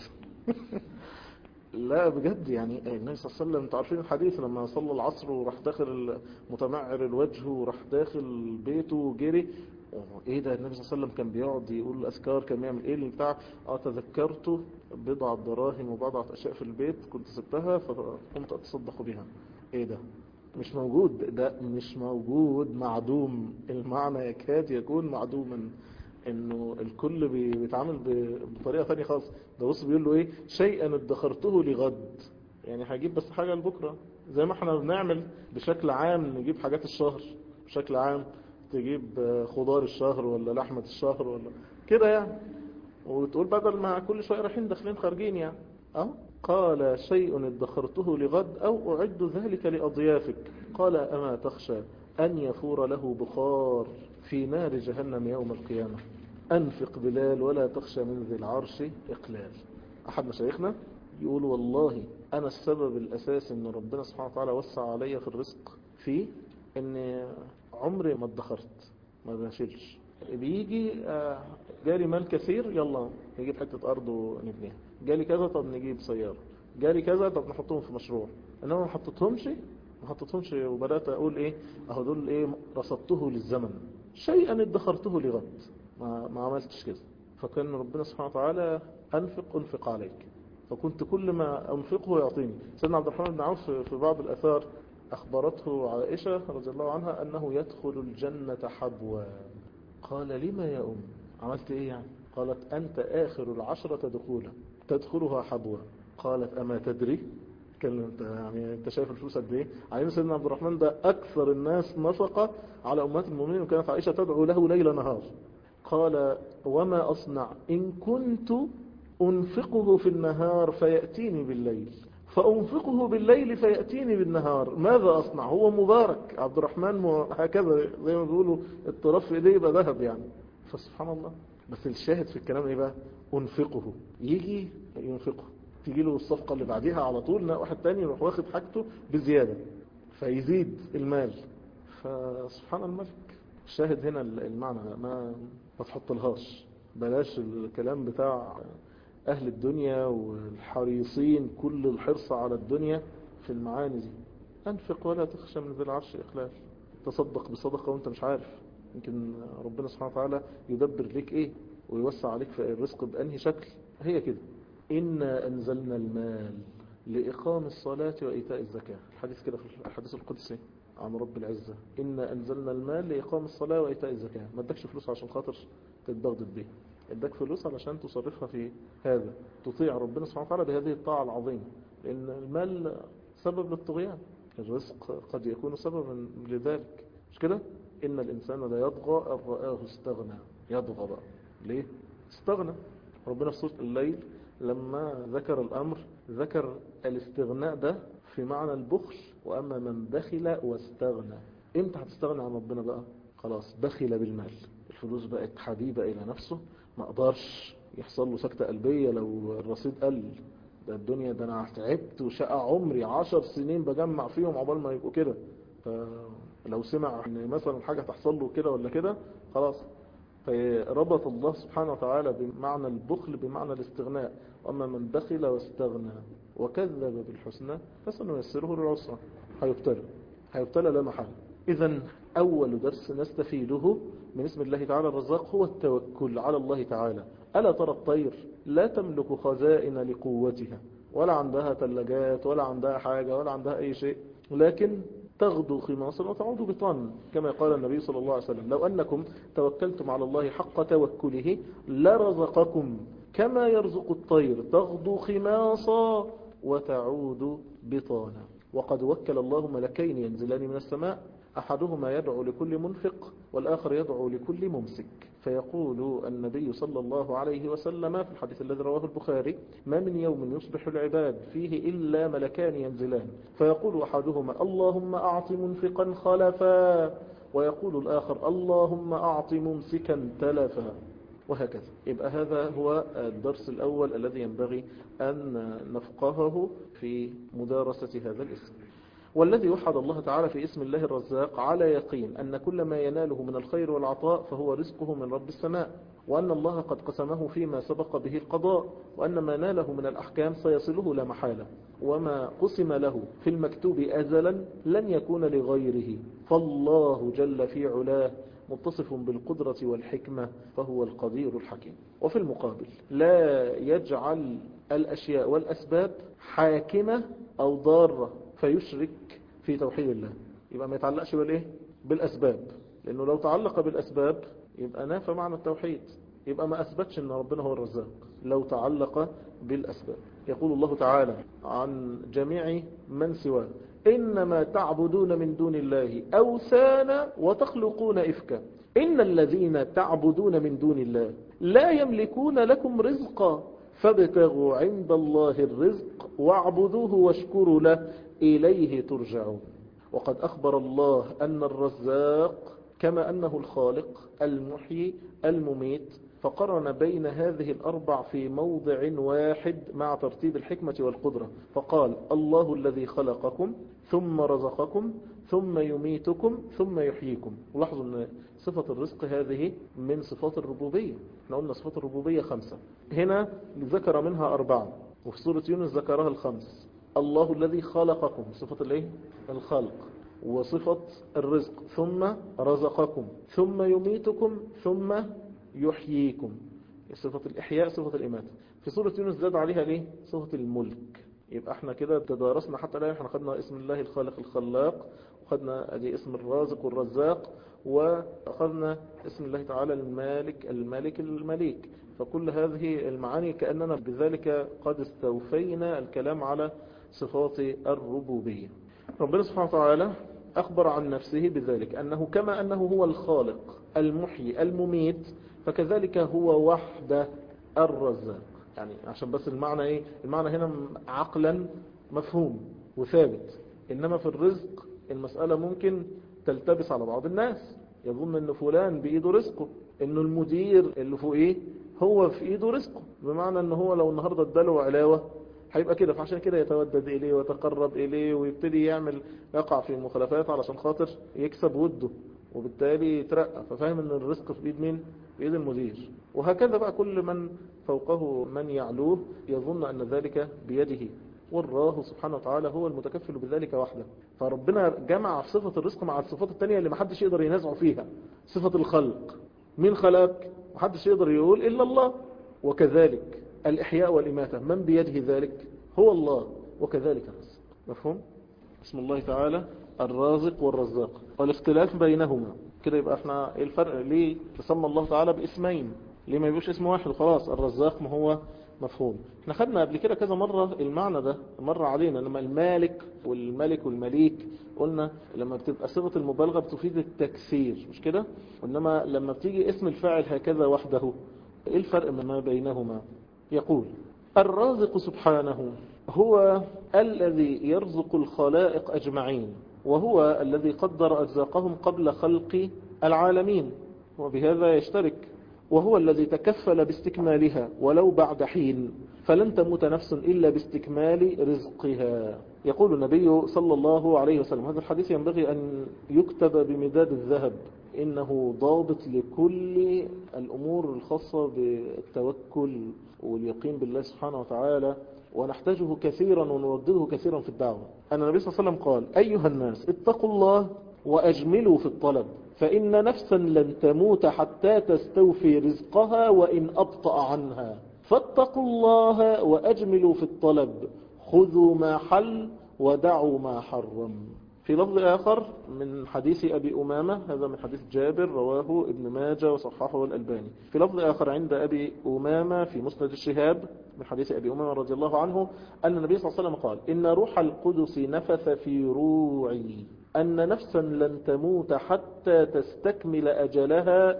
لا بجد، يعني النبي صلى الله عليه وسلم انتوا عارفين الحديث لما صلى العصر وراح داخل متمعر الوجه وراح داخل بيته وجري. ايه ده؟ النبي صلى الله عليه وسلم كان بيقعد يقول الاذكار، كان بيعمل ايه اللي بتاع؟ تذكرته بضعة دراهم وبضعة اشياء في البيت كنت سبتها فقمت اتصدق بها. ايه ده؟ مش موجود، ده مش موجود، معدوم. المعنى يكاد يكون معدوما، انه الكل بيتعامل بطريقة ثانية خالص. ده بص بيقول له ايه؟ شيئا ادخرته لغد، يعني هجيب بس حاجة لبكرة، زي ما احنا بنعمل بشكل عام، نجيب حاجات الشهر بشكل عام، تجيب خضار الشهر ولا لحمة الشهر ولا كده يعني، وتقول بدل ما كل شوية رايحين داخلين خارجين يعني. قال: شيء ادخرته لغد أو أعد ذلك لأضيافك. قال: أما تخشى أن يفور له بخار في نار جهنم يوم القيامة؟ أنفق بلال ولا تخشى من ذي العرش إقلال. أحد مشايخنا يقول: والله أنا السبب الأساسي أن ربنا سبحانه وتعالى وسع علي في الرزق فيه أن عمري ما ادخرت، ما بنشيلش. بيجي جالي مال كثير، يلا نجيب حتة أرض ونبنيها. جالي كذا، طب نجيب سيارة. جالي كذا، طب نحطهم في مشروع. إنما ما حطيتهمش وبدأت أقول إيه؟ أهو دول إيه؟ رصدته للزمن. شيئا ادخرته لغد، ما عملتش كده. فكان ربنا سبحانه وتعالى أنفق عليك، فكنت كل ما أنفقه يعطيني. سيدنا عبد الرحمن بن عوف في بعض الآثار أخبرته عائشة رضي الله عنها أنه يدخل الجنة حبوا. قال: لما يا أم؟ عملت إيه يعني؟ قالت: أنت آخر 10 دخولا تدخلها حبوا. قالت: أما تدري؟ انت شايف الفلوس قد ايه؟ عليه سيدنا عبد الرحمن ده أكثر الناس نفقة على أمهات المؤمنين، وكانت عائشة تدعو له ليل نهار. قال: وما أصنع إن كنت أنفقه في النهار فيأتيني بالليل فأنفقه بالليل فيأتيني بالنهار ماذا أصنع؟ هو مبارك عبد الرحمن هكذا زي ما بيقولوا الطرف في إيديه يبقى ذهب يعني. فسبحان الله. بس الشاهد في الكلام إيه بقى؟ أنفقه، يجي ينفقه، تيجي له الصفقة اللي بعديها على طول واحد تاني يروح واخد حاجته بزيادة فيزيد المال. فسبحان الملك. الشاهد هنا المعنى ما تحط لهاش، بلاش الكلام بتاع أهل الدنيا والحريصين كل الحرص على الدنيا في المعاني دي. أنفق ولا تخشى من ذي العرش إخلال. تصدق بصدقة وانت مش عارف، يمكن ربنا سبحانه وتعالى يدبر لك ايه ويوسع عليك في الرزق بأنهي شكل. هي كده، إنا أنزلنا المال لإقام الصلاة وإيتاء الزكاة. الحديث كده في الحديث القدسي عن رب العزة، إنا أنزلنا المال لإقام الصلاة وإيتاء الزكاة. ما ادكش فلوس عشان خاطر تتبغض بيه، ادك فلوس علشان تصرفها في هذا، تطيع ربنا سبحانه وتعالى بهذه الطاعة العظيمة. لأن المال سبب للطغيان، الرزق قد يكون سببا لذلك، مش كده؟ إن الإنسان لا يطغى أن رآه استغنى. يطغى بقى ليه؟ استغنى. ربنا في سورة الليل لما ذكر الأمر ذكر الاستغناء ده في معنى البخل، وأما من بخل واستغنى. امتى هتستغنى عن ربنا بقى؟ خلاص بخل بالمال، الفلوس بقت حبيبة إلى نفسه، ما قدرش يحصل له سكتة قلبية لو الرصيد قل. ده الدنيا، ده أنا تعبت وشقى عمري 10 سنين بجمع فيهم عقبال ما يبقوا كده. فلو سمع ان مثلا حاجة تحصل له كده ولا كده خلاص. فربط الله سبحانه وتعالى بمعنى البخل بمعنى الاستغناء. وأما من بخل واستغنى وكذب بالحسنى فسنيسره للعسرى. هيبتلى لا محل. إذن أول درس نستفيده من اسم الله تعالى الرزاق هو التوكل على الله تعالى. ألا ترى الطير لا تملك خزائن لقوتها، ولا عندها ثلاجات ولا عندها حاجة ولا عندها أي شيء، لكن تغدو خماصا وتعود بطانا، كما قال النبي صلى الله عليه وسلم: لو أنكم توكلتم على الله حق توكله لرزقكم كما يرزق الطير تغدو خماصا وتعود بطانا. وقد وكل الله ملكين ينزلان من السماء، أحدهما يدعو لكل منفق والآخر يدعو لكل ممسك. فيقول النبي صلى الله عليه وسلم في الحديث الذي رواه البخاري: ما من يوم يصبح العباد فيه إلا ملكان ينزلان، فيقول أحدهما: اللهم أعط منفقا خلفا، ويقول الآخر: اللهم أعط ممسكا تلفا، وهكذا. يبقى هذا هو الدرس الأول الذي ينبغي أن نفقهه في مدارسة هذا الاسم. والذي وحد الله تعالى في اسم الله الرزاق على يقين أن كل ما يناله من الخير والعطاء فهو رزقه من رب السماء، وأن الله قد قسمه فيما سبق به القضاء، وأن ما ناله من الأحكام سيصله لا محالة، وما قسم له في المكتوب أزلا لن يكون لغيره. فالله جل في علاه متصف بالقدرة والحكمة، فهو القدير الحكيم. وفي المقابل لا يجعل الأشياء والأسباب حاكمة أو ضارة فيشرك في توحيد الله. يبقى ما يتعلقش بالأسباب، لأنه لو تعلق بالأسباب يبقى نافى معنى التوحيد، يبقى ما أثبتش أن ربنا هو الرزاق لو تعلق بالأسباب. يقول الله تعالى عن جميع من سواه: إنما تعبدون من دون الله أوثانا وتخلقون إفكا إن الذين تعبدون من دون الله لا يملكون لكم رزقا فابتغوا عند الله الرزق واعبدوه واشكروا له إليه ترجعون. وقد أخبر الله أن الرزاق كما أنه الخالق المحيي المميت، فقرن بين هذه الأربع في موضع واحد مع ترتيب الحكمة والقدرة، فقال: الله الذي خلقكم ثم رزقكم ثم يميتكم ثم يحييكم. ولاحظوا أن صفة الرزق هذه من صفات الربوبية. احنا قلنا صفات الربوبية 5، هنا ذكر منها 4، وفي سورة يونس ذكرها 5. الله الذي خلقكم صفة الخلق، وصفة الرزق، ثم رزقكم ثم يميتكم ثم يحييكم، صفة الإحياء صفة الإماتة. في سورة يونس زاد عليها صفة الملك. يبقى احنا كده تدارسنا حتى الآن، احنا خدنا اسم الله الخالق الخلاق، وخدنا اسم الرازق والرزاق، وأخذنا اسم الله تعالى المالك الملك المليك. فكل هذه المعاني كأننا بذلك قد استوفينا الكلام على صفات الربوبية. ربنا سبحانه وتعالى أخبر عن نفسه بذلك، أنه كما أنه هو الخالق المحيي المميت، فكذلك هو وحده الرزاق. يعني عشان بس المعنى المعنى هنا عقلا مفهوم وثابت. إنما في الرزق المسألة ممكن تلتبس على بعض الناس، يظن أن فلان بإيده رزقه، أنه المدير اللي فوقيه هو في إيده رزقه، بمعنى أنه هو لو النهاردة اداله علاوة هيبقى كده، فعشان كده يتودد إليه ويتقرب إليه ويبتدي يقع في مخالفات علشان خاطر يكسب وده، وبالتالي يترقى. ففاهم أن الرزق في إيد مين؟ في إيد المدير. وهكذا بقى كل من فوقه من يعلوه يظن أن ذلك بيده، والله سبحانه وتعالى هو المتكفل بذلك وحده. فربنا جمع صفة الرزق مع الصفات التانية اللي محدش يقدر ينازعه فيها. صفة الخلق، مين خلق؟ محدش يقدر يقول إلا الله. وكذلك الإحياء والإماتة، من بيده ذلك؟ هو الله. وكذلك الرزق. مفهوم؟ اسم الله تعالى الرازق والرزاق، والاختلاف بينهما كده. يبقى احنا ايه الفرق؟ ليه تسمى الله تعالى باسمين؟ ليه ما يبقوش اسم واحد وخلاص؟ الرزاق ما هو مفهوم. احنا خدنا قبل كده كذا مرة المعنى ده مر علينا، لما المالك والملك والمليك قلنا لما بتبقى صيغة المبالغة بتفيد التكسير، مش كده؟ وانما لما بتيجي اسم الفاعل هكذا وحده، ايه الفرق ما بينهما؟ يقول الرازق سبحانه هو الذي يرزق الخلائق أجمعين، وهو الذي قدر أرزاقهم قبل خلق العالمين، وبهذا يشترك. وهو الذي تكفل باستكمالها ولو بعد حين، فلن تموت نفس إلا باستكمال رزقها. يقول النبي صلى الله عليه وسلم، هذا الحديث ينبغي أن يكتب بمداد الذهب، إنه ضابط لكل الأمور الخاصة بالتوكل واليقين بالله سبحانه وتعالى، ونحتاجه كثيرا ونردده كثيرا في الدعوة. أن النبي صلى الله عليه وسلم قال أيها الناس اتقوا الله وأجملوا في الطلب، فإن نفسا لن تموت حتى تستوفي رزقها وإن أبطأ عنها، فاتقوا الله وأجملوا في الطلب، خذوا ما حل ودعوا ما حرم. في لفظ آخر من حديث أبي أمامة، هذا من حديث جابر رواه ابن ماجه وصححه الألباني. في لفظ آخر عند أبي أمامة في مسند الشهاب من حديث أبي أمامة رضي الله عنه أن النبي صلى الله عليه وسلم قال إن روح القدس نفث في روعي أن نفسا لن تموت حتى تستكمل أجلها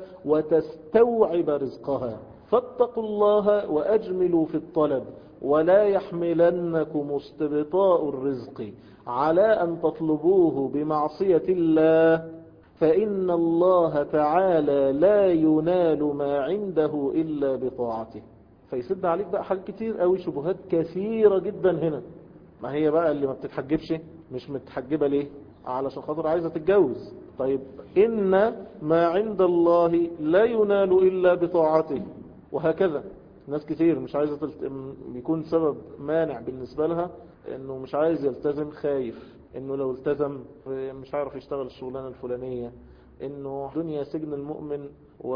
وتستوعب رزقها، فاتقوا الله وأجملوا في الطلب، ولا يحملنكم استبطاء الرزق على أن تطلبوه بمعصية الله، فإن الله تعالى لا ينال ما عنده إلا بطاعته. فيسد عليك بقى حاجات كتير قوي، شبهات كثيرة جدا هنا. ما هي بقى اللي ما بتتحجبش مش متحجبة ليه؟ علشان خاطر عايزة تتجوز. طيب إن ما عند الله لا ينال إلا بطاعته. وهكذا ناس كتير مش عايزة بيكون سبب مانع بالنسبة لها انه مش عايز يلتزم، خايف انه لو التزم مش عارف يشتغل الشغلانة الفلانية، انه دنيا سجن المؤمن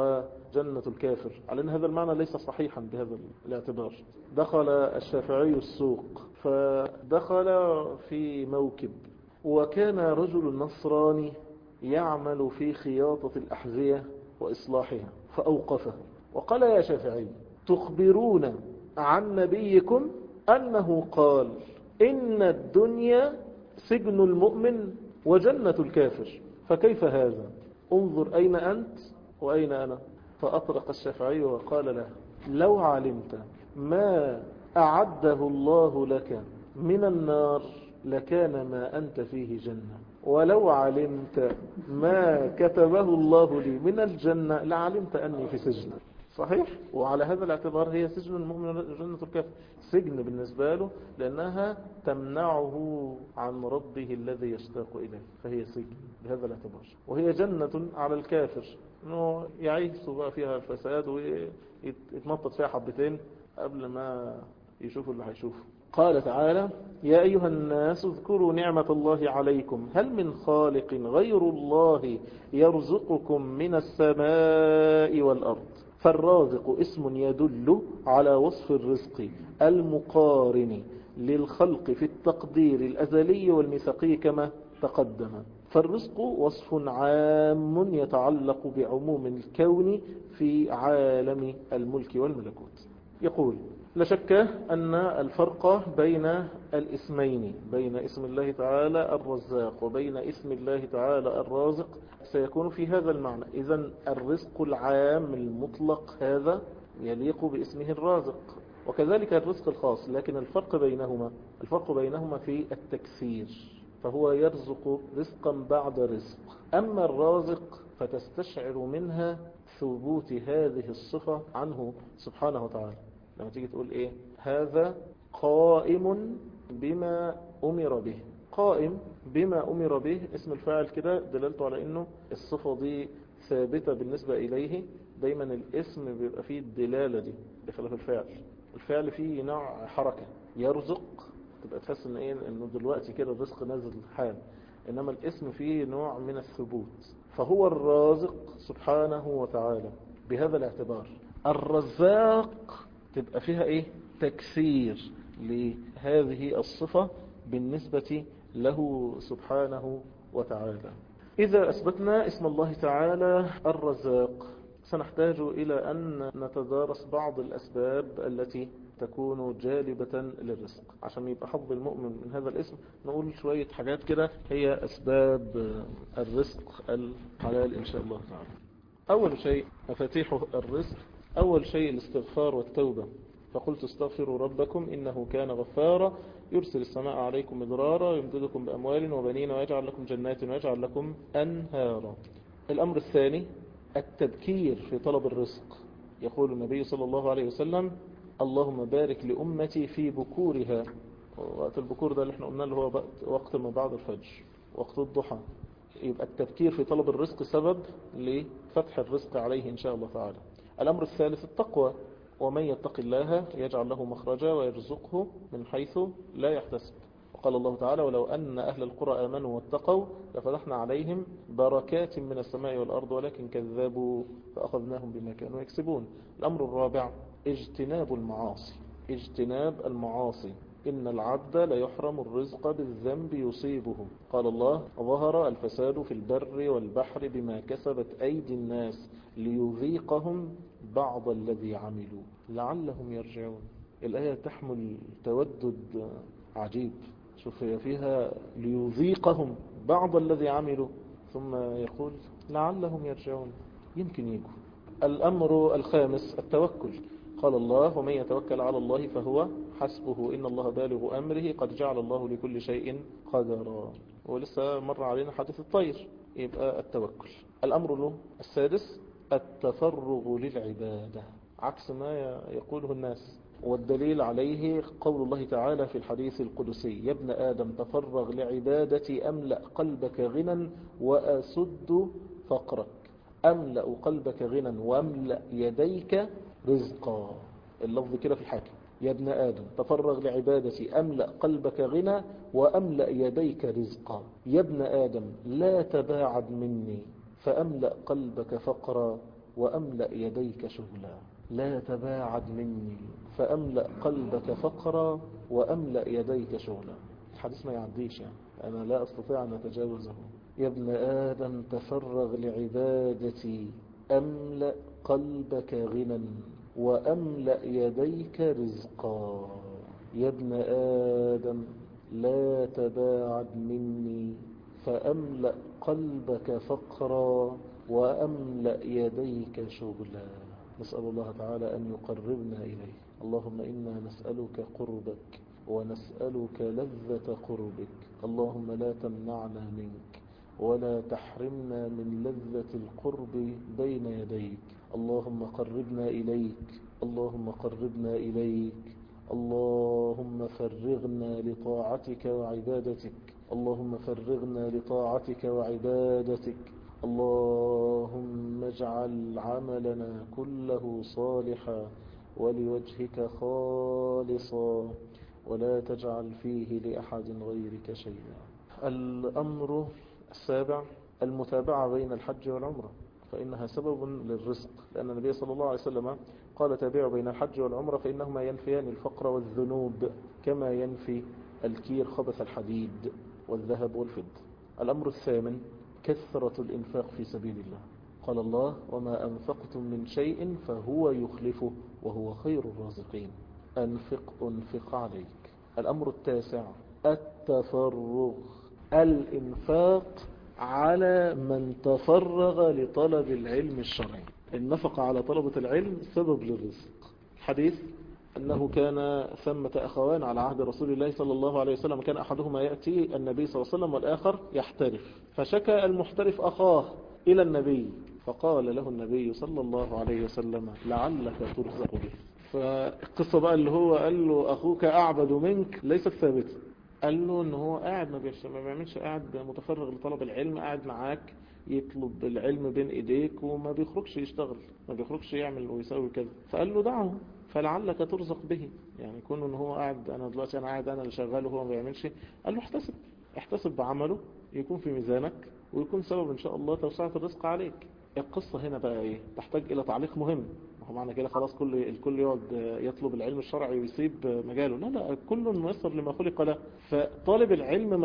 وجنة الكافر، على ان هذا المعنى ليس صحيحا بهذا الاعتبار. دخل الشافعي السوق، فدخل في موكب، وكان رجل نصراني يعمل في خياطة الأحذية وإصلاحها، فأوقفه وقال يا شافعي تخبرون عن نبيكم أنه قال إن الدنيا سجن المؤمن وجنة الكافر، فكيف هذا؟ انظر أين أنت وأين أنا. فأطرق الشافعي وقال له لو علمت ما أعده الله لك من النار لكان ما أنت فيه جنة، ولو علمت ما كتبه الله لي من الجنة لعلمت أني في سجن. صحيح؟ وعلى هذا الاعتبار هي سجن المؤمن وجنة الكافر. سجن بالنسبة له لأنها تمنعه عن ربه الذي يشتاق إليه، فهي سجن بهذا الاعتبار. وهي جنة على الكافر انه يعيش بقى فيها الفساد ويتنطط فيها حبتين قبل ما يشوفوا اللي هيشوفوا. قال تعالى يا أيها الناس اذكروا نعمة الله عليكم هل من خالق غير الله يرزقكم من السماء والأرض. فالرازق اسم يدل على وصف الرزق المقارن للخلق في التقدير الأزلي والميثاقي كما تقدم. فالرزق وصف عام يتعلق بعموم الكون في عالم الملك والملكوت. يقول لا شك أن الفرق بين الاسمين، بين اسم الله تعالى الرزاق وبين اسم الله تعالى الرازق سيكون في هذا المعنى. إذن الرزق العام المطلق هذا يليق باسمه الرازق، وكذلك الرزق الخاص، لكن الفرق بينهما في التكثير، فهو يرزق رزقا بعد رزق. أما الرازق فتستشعر منها ثبوت هذه الصفة عنه سبحانه وتعالى. لما تيجي تقول إيه؟ هذا قائم بما أمر به. قائم بما أمر به اسم الفاعل كده دلالته على أنه الصفة دي ثابتة بالنسبة إليه. دايما الاسم بيبقى فيه الدلالة دي بخلاف الفعل. الفعل فيه نوع حركة، يرزق تبقى تحس ان ايه، انه دلوقتي كده الرزق نازل حال، انما الاسم فيه نوع من الثبوت. فهو الرازق سبحانه وتعالى بهذا الاعتبار. الرزاق تبقى فيها ايه؟ تكسير لهذه الصفة بالنسبة له سبحانه وتعالى. إذا أثبتنا اسم الله تعالى الرزاق سنحتاج إلى أن نتدارس بعض الأسباب التي تكون جالبة للرزق. عشان يبقى حظ المؤمن من هذا الاسم نقول شوية حاجات كده هي أسباب الرزق الحلال إن شاء الله تعالى. أول شيء مفاتيح الرزق، أول شيء الاستغفار والتوبة. فقلت استغفروا ربكم إنه كان غفارا يرسل السماء عليكم مدرارا يمددكم بأموال وبنين ويجعل لكم جنات ويجعل لكم أنهارا. الأمر الثاني التبكير في طلب الرزق. يقول النبي صلى الله عليه وسلم اللهم بارك لأمتي في بكورها. وقت البكور ده اللي احنا قلنا اللي هو وقت ما بعد الفجر، وقت الضحى. يبقى التبكير في طلب الرزق سبب لفتح الرزق عليه إن شاء الله تعالى. الأمر الثالث التقوى. ومن يتق الله يجعل له مخرجا ويرزقه من حيث لا يحتسب. وقال الله تعالى ولو أن أهل القرى آمنوا واتقوا لفتحنا عليهم بركات من السماء والأرض ولكن كذبوا فأخذناهم بما كانوا يكسبون. الأمر الرابع اجتناب المعاصي. اجتناب المعاصي. إن العبد ليحرم الرزق بالذنب يصيبه. قال الله ظهر الفساد في البر والبحر بما كسبت أيدي الناس ليذيقهم بعض الذي عملوا لعلهم يرجعون. الآية تحمل تودد عجيب. شوف فيها ليذيقهم بعض الذي عملوا ثم يقول لعلهم يرجعون، يمكن يجوا. الأمر الخامس التوكل. قال الله ومن يتوكل على الله فهو حسبه إن الله بالغ أمره قد جعل الله لكل شيء قدرا. ولسه مر علينا حديث الطير. يبقى التوكل. الأمر السادس التفرغ للعبادة عكس ما يقوله الناس. والدليل عليه قول الله تعالى في الحديث القدسي يا ابن آدم تفرغ لعبادتي أملأ قلبك غنى وأسد فقرك. أملأ قلبك غنى وأملأ يديك رزقا. اللفظ كده في الحاكم يا ابن آدم تفرغ لعبادتي أملأ قلبك غنى وأملأ يديك رزقا. يا ابن آدم لا تباعد مني فأملأ قلبك فقرا وأملأ يديك شغلا. لا تباعد مني فأملأ قلبك فقرا وأملأ يديك شغلا. الحديث ما يعديش يعني أنا لا أستطيع أن أتجاوزه. يا ابن آدم تفرغ لعبادتي أملأ قلبك غنى وأملأ يديك رزقا. يا ابن آدم لا تباعد مني فأملأ قلبك فقرا وأملأ يديك شغلا. نسأل الله تعالى أن يقربنا إليه. اللهم إنا نسألك قربك ونسألك لذة قربك. اللهم لا تمنعنا منك ولا تحرمنا من لذة القرب بين يديك. اللهم قربنا إليك. اللهم قربنا إليك. اللهم فرغنا لطاعتك وعبادتك. اللهم فرغنا لطاعتك وعبادتك. اللهم اجعل عملنا كله صالحا ولوجهك خالصا ولا تجعل فيه لأحد غيرك شيئا. الأمر السابع المتابعة بين الحج والعمرة فإنها سبب للرزق. لأن النبي صلى الله عليه وسلم قال تابعوا بين الحج والعمرة فإنهما ينفيان الفقر والذنوب كما ينفي الكير خبث الحديد والذهب والفضة. الأمر الثامن كثرة الإنفاق في سبيل الله. قال الله وما أنفقتم من شيء فهو يخلفه وهو خير الرازقين. أنفق عليك. الأمر التاسع التفرغ. الإنفاق على من تفرغ لطلب العلم الشرعي. النفقة على طلبة العلم سبب للرزق. الحديث أنه كان ثمة أخوان على عهد رسول الله صلى الله عليه وسلم، كان أحدهما يأتي النبي صلى الله عليه وسلم والآخر يحترف، فشكى المحترف أخاه إلى النبي، فقال له النبي صلى الله عليه وسلم لعلك ترزق به. فالقصة بقى اللي هو قال له أخوك أعبد منك ليست ثابتة، قال له ان هو قاعد ما بيعملش، قاعد متفرغ لطلب العلم، قاعد معاك يطلب العلم بين ايديك وما بيخرجش يشتغل، ما بيخرجش يعمل ويسوي كذا. فقال له دعه فلعلك ترزق به، يعني كونه ان هو قاعد، انا دلوقتي انا قاعد انا اللي شغال وهو ما بيعملش. قال له احتسب بعمله يكون في ميزانك ويكون سبب ان شاء الله توسعة الرزق عليك. القصة هنا بقى ايه؟ تحتاج الى تعليق مهم. ما هو معنى كده خلاص الكل يقعد يطلب العلم الشرعي ويسيب مجاله؟ لا لا، كل ميسر لما خلق له. فطالب العلم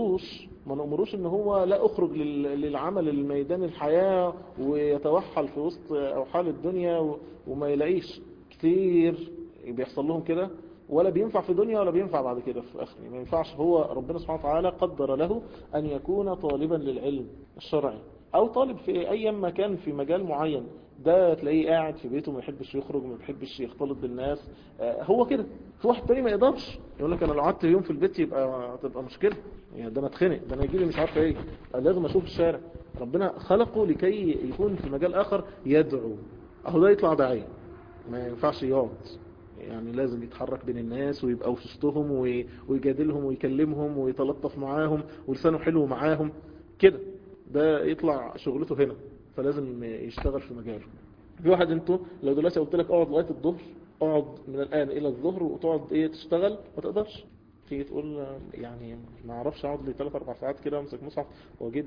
ما نأمروش ان هو لا اخرج للعمل الميدان الحياة ويتوحل في وسط اوحال الدنيا وما يلاقيش. كتير بيحصل لهم كده، ولا بينفع في دنيا ولا بينفع بعد كده في اخره. ما ينفعش. هو ربنا سبحانه وتعالى قدر له ان يكون طالبا للعلم الشرعي او طالب في اي مكان في مجال معين. ده تلاقيه قاعد في بيته ما يحبش يخرج، ما بيحبش يختلط بالناس. هو كده. في واحد تاني ما يقدرش، يقول لك انا لو قعدت يوم في البيت تبقى مشكلة، يعني ده انا اتخنق، ده انا يجيلي مش عارف ايه، لازم اشوف الشارع. ربنا خلقه لكي يكون في مجال اخر يدعو. اهو ده يطلع داعية، ما ينفعش يقعد، يعني لازم يتحرك بين الناس ويبقى في وسطهم ويجادلهم ويكلمهم ويتلطف معاهم ولسانه حلو معاهم كده. ده يطلع شغلته هنا، فلازم يشتغل في مجاله. في واحد انتوا لو دلوقتي قلت لك اقعد لغاية الظهر، اقعد من الآن إلى الظهر وتقعد ايه تشتغل، ما تقدرش. تيجي تقول يعني ما اعرفش اقعد لي 3-4 ساعات كده امسك مصحف واجيب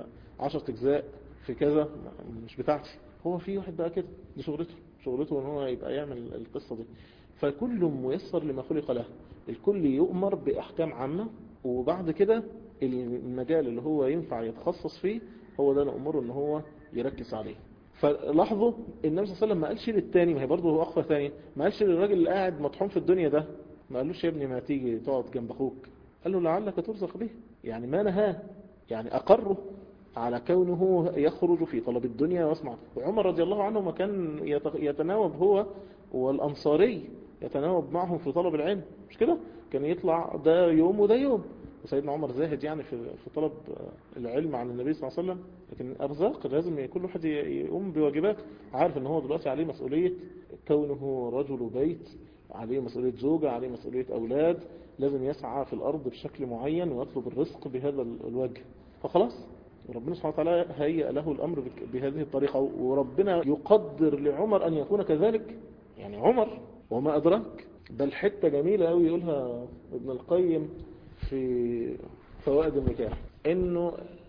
10 اجزاء في كذا، مش بتاعتي. هو في واحد بقى كده، دي شغلته ان هو يبقى يعمل القصة دي. فكل ميسر لما خلق له، الكل يؤمر بأحكام عامة، وبعد كده المجال اللي هو ينفع يتخصص فيه هو ده نأمره ان هو يركز عليه. فلاحظوا النبي صلى الله عليه وسلم ما قالش للتاني، ما هي برضه هو أخوة ثانية، ما قالش للراجل اللي قاعد مطحون في الدنيا ده، ما قالوش يا ابني ما تيجي تقعد جنب أخوك، قال له لعلك ترزق به. يعني ما نهاه، يعني أقره على كونه يخرج في طلب الدنيا واسمع. وعمر رضي الله عنه ما كان يتناوب هو والأنصاري، يتناوب معهم في طلب العلم، مش كده؟ كان يطلع ده يوم وده يوم. وسيدنا عمر زاهد يعني في طلب العلم عن النبي صلى الله عليه وسلم، لكن أرزاق لازم كل واحد يقوم بواجبات. عارف ان هو دلوقتي عليه مسؤولية كونه رجل بيت، عليه مسؤولية زوجة، عليه مسؤولية أولاد، لازم يسعى في الأرض بشكل معين ويطلب الرزق بهذا الوجه. فخلاص ربنا سبحانه وتعالى هيأ له الأمر بهذه الطريقة، وربنا يقدر لعمر أن يكون كذلك. يعني عمر وما أدراك. بل حتة جميلة أوي يقولها ابن القيم في فوائد النكاح، إنه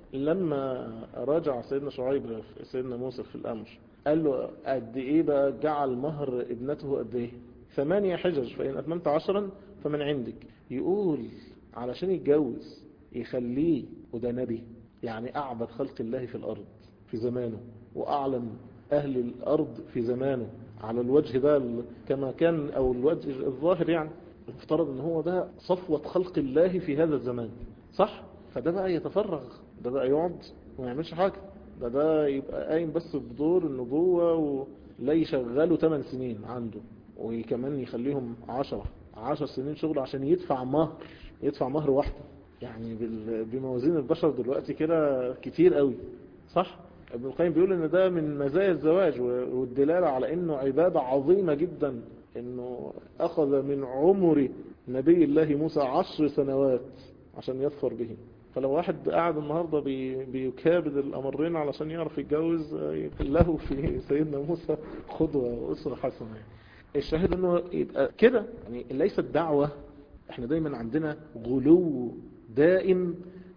لما رجع سيدنا شعيب سيدنا موسى في الأمر، قال له قد إيه بقى جعل مهر ابنته قد إيه؟ 8 حجج، فإن أتممت 10 فمن عندك. يقول علشان يتجوز يخليه، وده نبي يعني أعبد خلق الله في الأرض في زمانه، وأعلم أهل الأرض في زمانه على الوجه ده كما كان، أو الوجه الظاهر، يعني افترض ان هو ده صفوة خلق الله في هذا الزمان، صح؟ فده بقى يتفرغ، ده بقى يقعد وما يعملش حاجة، ده يبقى قايم بس بدور النبوة، ولا يشغله 8 سنين عنده، وكمان يخليهم 10 سنين شغل عشان يدفع مهر واحدة. يعني بموازين البشر دلوقتي كده كتير قوي، صح؟ ابن القيم بيقول ان ده من مزايا الزواج والدلالة على انه عبادة عظيمة جدا، انه اخذ من عمر نبي الله موسى 10 سنوات عشان يظفر به. فلو واحد قاعد النهاردة بيكابد الامرين علشان يعرف يتجوز، له في سيدنا موسى قدوة واسرة حسنة. الشاهد انه يبقى كده، يعني ليست دعوة. احنا دايما عندنا غلو دائم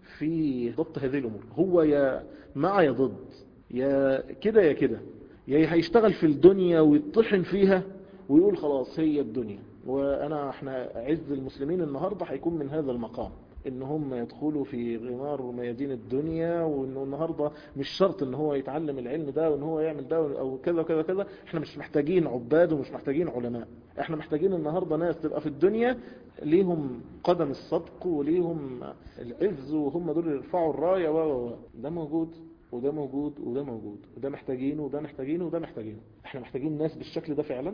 في ضبط هذه الامور، هو يا مع يا ضد، يا كده يا كده، يا هيشتغل في الدنيا ويطحن فيها ويقول خلاص هي الدنيا، احنا عز المسلمين النهاردة هيكون من هذا المقام، ان هم يدخلوا في غمار ميادين الدنيا، وانه النهاردة مش شرط ان هو يتعلم العلم ده وان هو يعمل ده او كذا وكذا كذا. احنا مش محتاجين عباد ومش محتاجين علماء، احنا محتاجين النهاردة ناس تبقى في الدنيا ليهم قدم الصدق وليهم العز، وهم دول اللي يرفعوا الراية. ده موجود وده موجود وده موجود، وده محتاجينه وده محتاجينه وده محتاجينه. احنا محتاجين ناس بالشكل ده فعلا،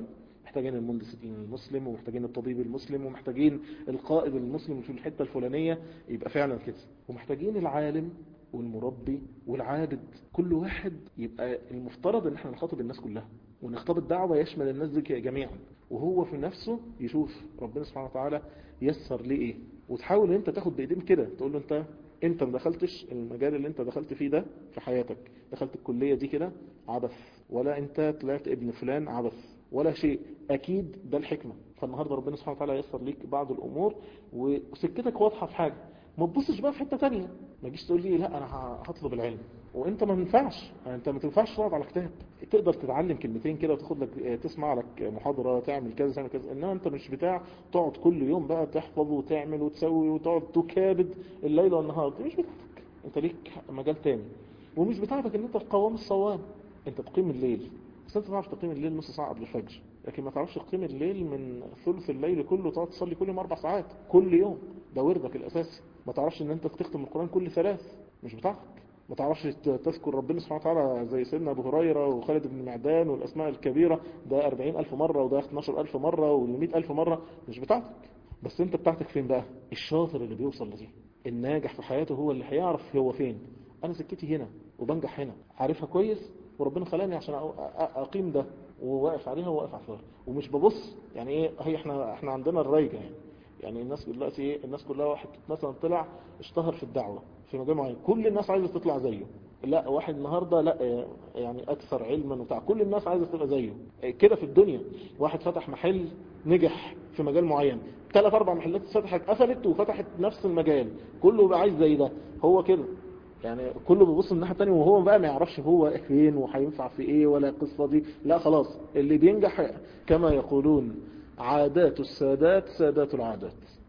محتاجين المهندس المسلم، ومحتاجين الطبيب المسلم، ومحتاجين القائد المسلم في الحتة الفلانية، يبقى فعلا كده. ومحتاجين العالم والمربي والعابد، كل واحد يبقى المفترض ان احنا نخاطب الناس كلها، ونخطب الدعوة يشمل الناس دي جميعا، وهو في نفسه يشوف ربنا سبحانه وتعالى يسر ليه ايه. وتحاول انت تاخد بايدين كده، تقول له انت ما دخلتش المجال اللي انت دخلت فيه ده في حياتك، دخلت الكلية دي كده عبث، ولا انت طلعت ابن فلان عبث ولا شيء، اكيد ده الحكمة. فالنهاردة ربنا سبحانه وتعالى يسر ليك بعض الامور وسكتك واضحة في حاجة، ما تبصش بقى في حتة تانية. ما تجيش تقول لي لا انا هطلب العلم وانت ما ينفعش، انت ما تنفعش تقعد على كتاب. تقدر تتعلم كلمتين كده وتاخد لك تسمع لك محاضرة، تعمل كذا تعمل كذا، انما انت مش بتاع تقعد كل يوم بقى تحفظ وتعمل وتسوي وتقعد تكابد الليل والنهار. دي مش بتاعتك، انت ليك مجال تاني. ومش بتاعتك ان انت القوام الصوام، انت تقيم الليل، بس انت تعرف تقيم الليل نص ساعة قبل الفجر، لكن ما تعرفش تقيم الليل من ثلث الليل كله تقعد تصلي كل يوم 4 ساعات كل يوم، ده وردك الاساسي. ما تعرفش ان انت تختم القرآن كل 3، مش بتاعتك. ما تعرفش تذكر ربنا سبحانه وتعالى زي سيدنا أبو هريرة وخالد بن معدان والأسماء الكبيرة، ده 40,000 مرة وده 12,000 مرة و100,000 مرة، مش بتاعتك. بس انت بتاعتك فين بقى؟ الشاطر اللي بيوصل لدي، الناجح في حياته هو اللي هيعرف هو فين. انا سكتي هنا وبنجح هنا، عارفها كويس، وربنا خلاني عشان اقيم ده وواقف عليها وواقف على الثغر، ومش ببص يعني ايه. هي احنا عندنا الريجة يعني الناس دلوقتي ايه، الناس كلها واحد مثلا طلع اشتهر في الدعوة في مجال معين، كل الناس عايزة تطلع زيه. لا واحد النهاردة لا يعني اكثر علما وبتاع، كل الناس عايزة تبقى زيه كده في الدنيا. واحد فتح محل نجح في مجال معين، 3 4 محلات اتفتحت قفلت وفتحت نفس المجال، كله بقى عايز زي ده. هو كده يعني كله بيبص من الناحيه الثانيه، وهو بقى ما يعرفش هو فين وهينفع في ايه ولا القصه دي. لا خلاص، اللي بينجح كما يقولون عادات السادات سادات العادات.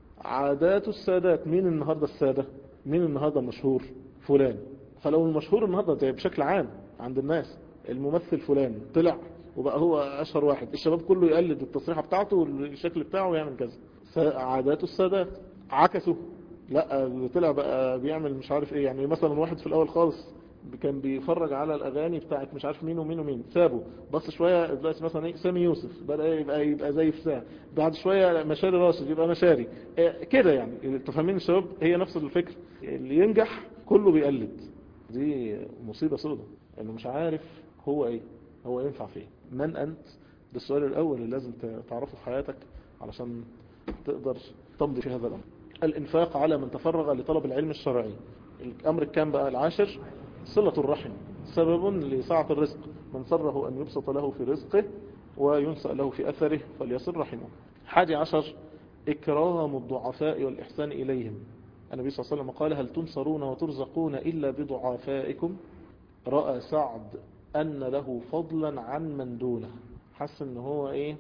عادات السادات، مين النهارده الساده؟ مين النهارده مشهور؟ فلان. فلو المشهور النهارده بشكل عام عند الناس الممثل فلان طلع وبقى هو اشهر واحد، الشباب كله يقلد التصريحه بتاعته والشكل بتاعه ويعمل كذا. عادات السادات عكسوا، لا اللي طلع بقى بيعمل مش عارف ايه. يعني مثلا واحد في الاول خالص كان بيفرج على الاغاني بتاعت مش عارف مين ومين ومين، سابه بص شويه دلوقتي مثلا ايه سامي يوسف بدا يبقى زي فسان، بعد شويه مشاري راشد يبقى مشاري كده. يعني انتوا فاهمين الشباب، هي نفس الفكر، اللي ينجح كله بيقلد. دي مصيبه سوداء، انه مش عارف هو ايه، هو ينفع في ايه. من انت؟ ده السؤال الاول اللي لازم تعرفه في حياتك علشان تقدر تمضي في هذا الامر. الانفاق على من تفرغ لطلب العلم الشرعي. الامر الكام بقى؟ العاشر، صلة الرحم سبب لسعة الرزق، من سره ان يبسط له في رزقه وينسأ له في اثره فليصل رحمه. 11، اكرام الضعفاء والاحسان اليهم. النبي صلى الله عليه وسلم قال هل تنصرون وترزقون الا بضعفائكم. رأى سعد ان له فضلا عن من دونه، حس ان هو ايه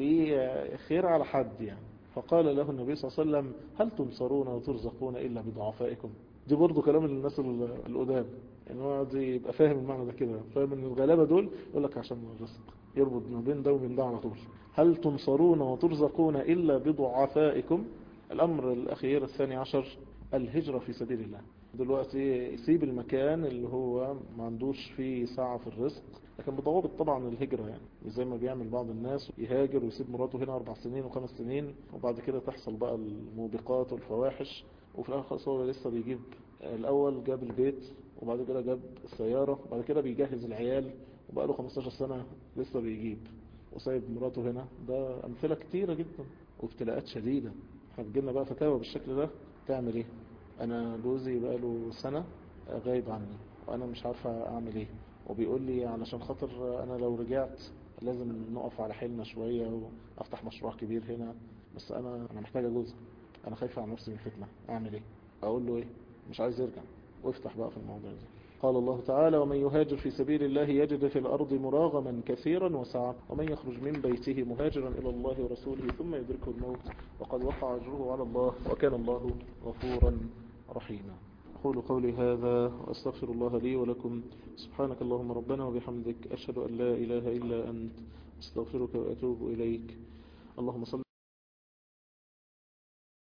اللي خير على حد يعني، فقال له النبي صلى الله عليه وسلم هل تنصرون وترزقون إلا بضعفائكم. دي برضو كلام الناس القدام، ان هو دي يبقى فاهم المعنى ده كده، فاهم ان الغلابة دول يقول لك عشان الرزق، يربط ما بين ده وبين ده على طول. هل تنصرون وترزقون إلا بضعفائكم. الأمر الأخير 12، الهجرة في سبيل الله. دلوقتي يسيب المكان اللي هو ما عندوش فيه سعة في الرزق، لكن بضوابط طبعا الهجرة، يعني زي ما بيعمل بعض الناس يهاجر ويسيب مراته هنا 4 سنين و5 سنين، وبعد كده تحصل بقى الموبقات والفواحش، وفي الآخر خلاص هو لسه بيجيب. الأول جاب البيت، وبعد كده جاب السيارة، وبعد كده بيجهز العيال، وبقى له 15 سنة لسه بيجيب وسايب مراته هنا. ده أمثلة كتيرة جدا وابتلاءات شديدة. احنا بتجيلنا بقى فتاوى بالشكل ده، تعمل ايه؟ انا جوزي بقى له سنة غايب عني وانا مش عارفة اعمل ايه، وبيقول لي علشان خاطر انا لو رجعت لازم نقف على حيلنا شوية وافتح مشروع كبير هنا، بس انا محتاجة جوزي، انا خايفة على نفسي من الفتنة، اعمل ايه؟ اقول له ايه؟ مش عايز يرجع. وافتح بقى في الموضوع ده. قال الله تعالى ومن يهاجر في سبيل الله يجد في الأرض مراغما كثيرا وسعة، ومن يخرج من بيته مهاجرا إلى الله ورسوله ثم يدركه الموت وقد وقع أجره على الله وكان الله غفورا رحيما. أقول قولي هذا وأستغفر الله لي ولكم. سبحانك اللهم ربنا وبحمدك، أشهد أن لا إله إلا أنت، أستغفرك وأتوب إليك. اللهم صل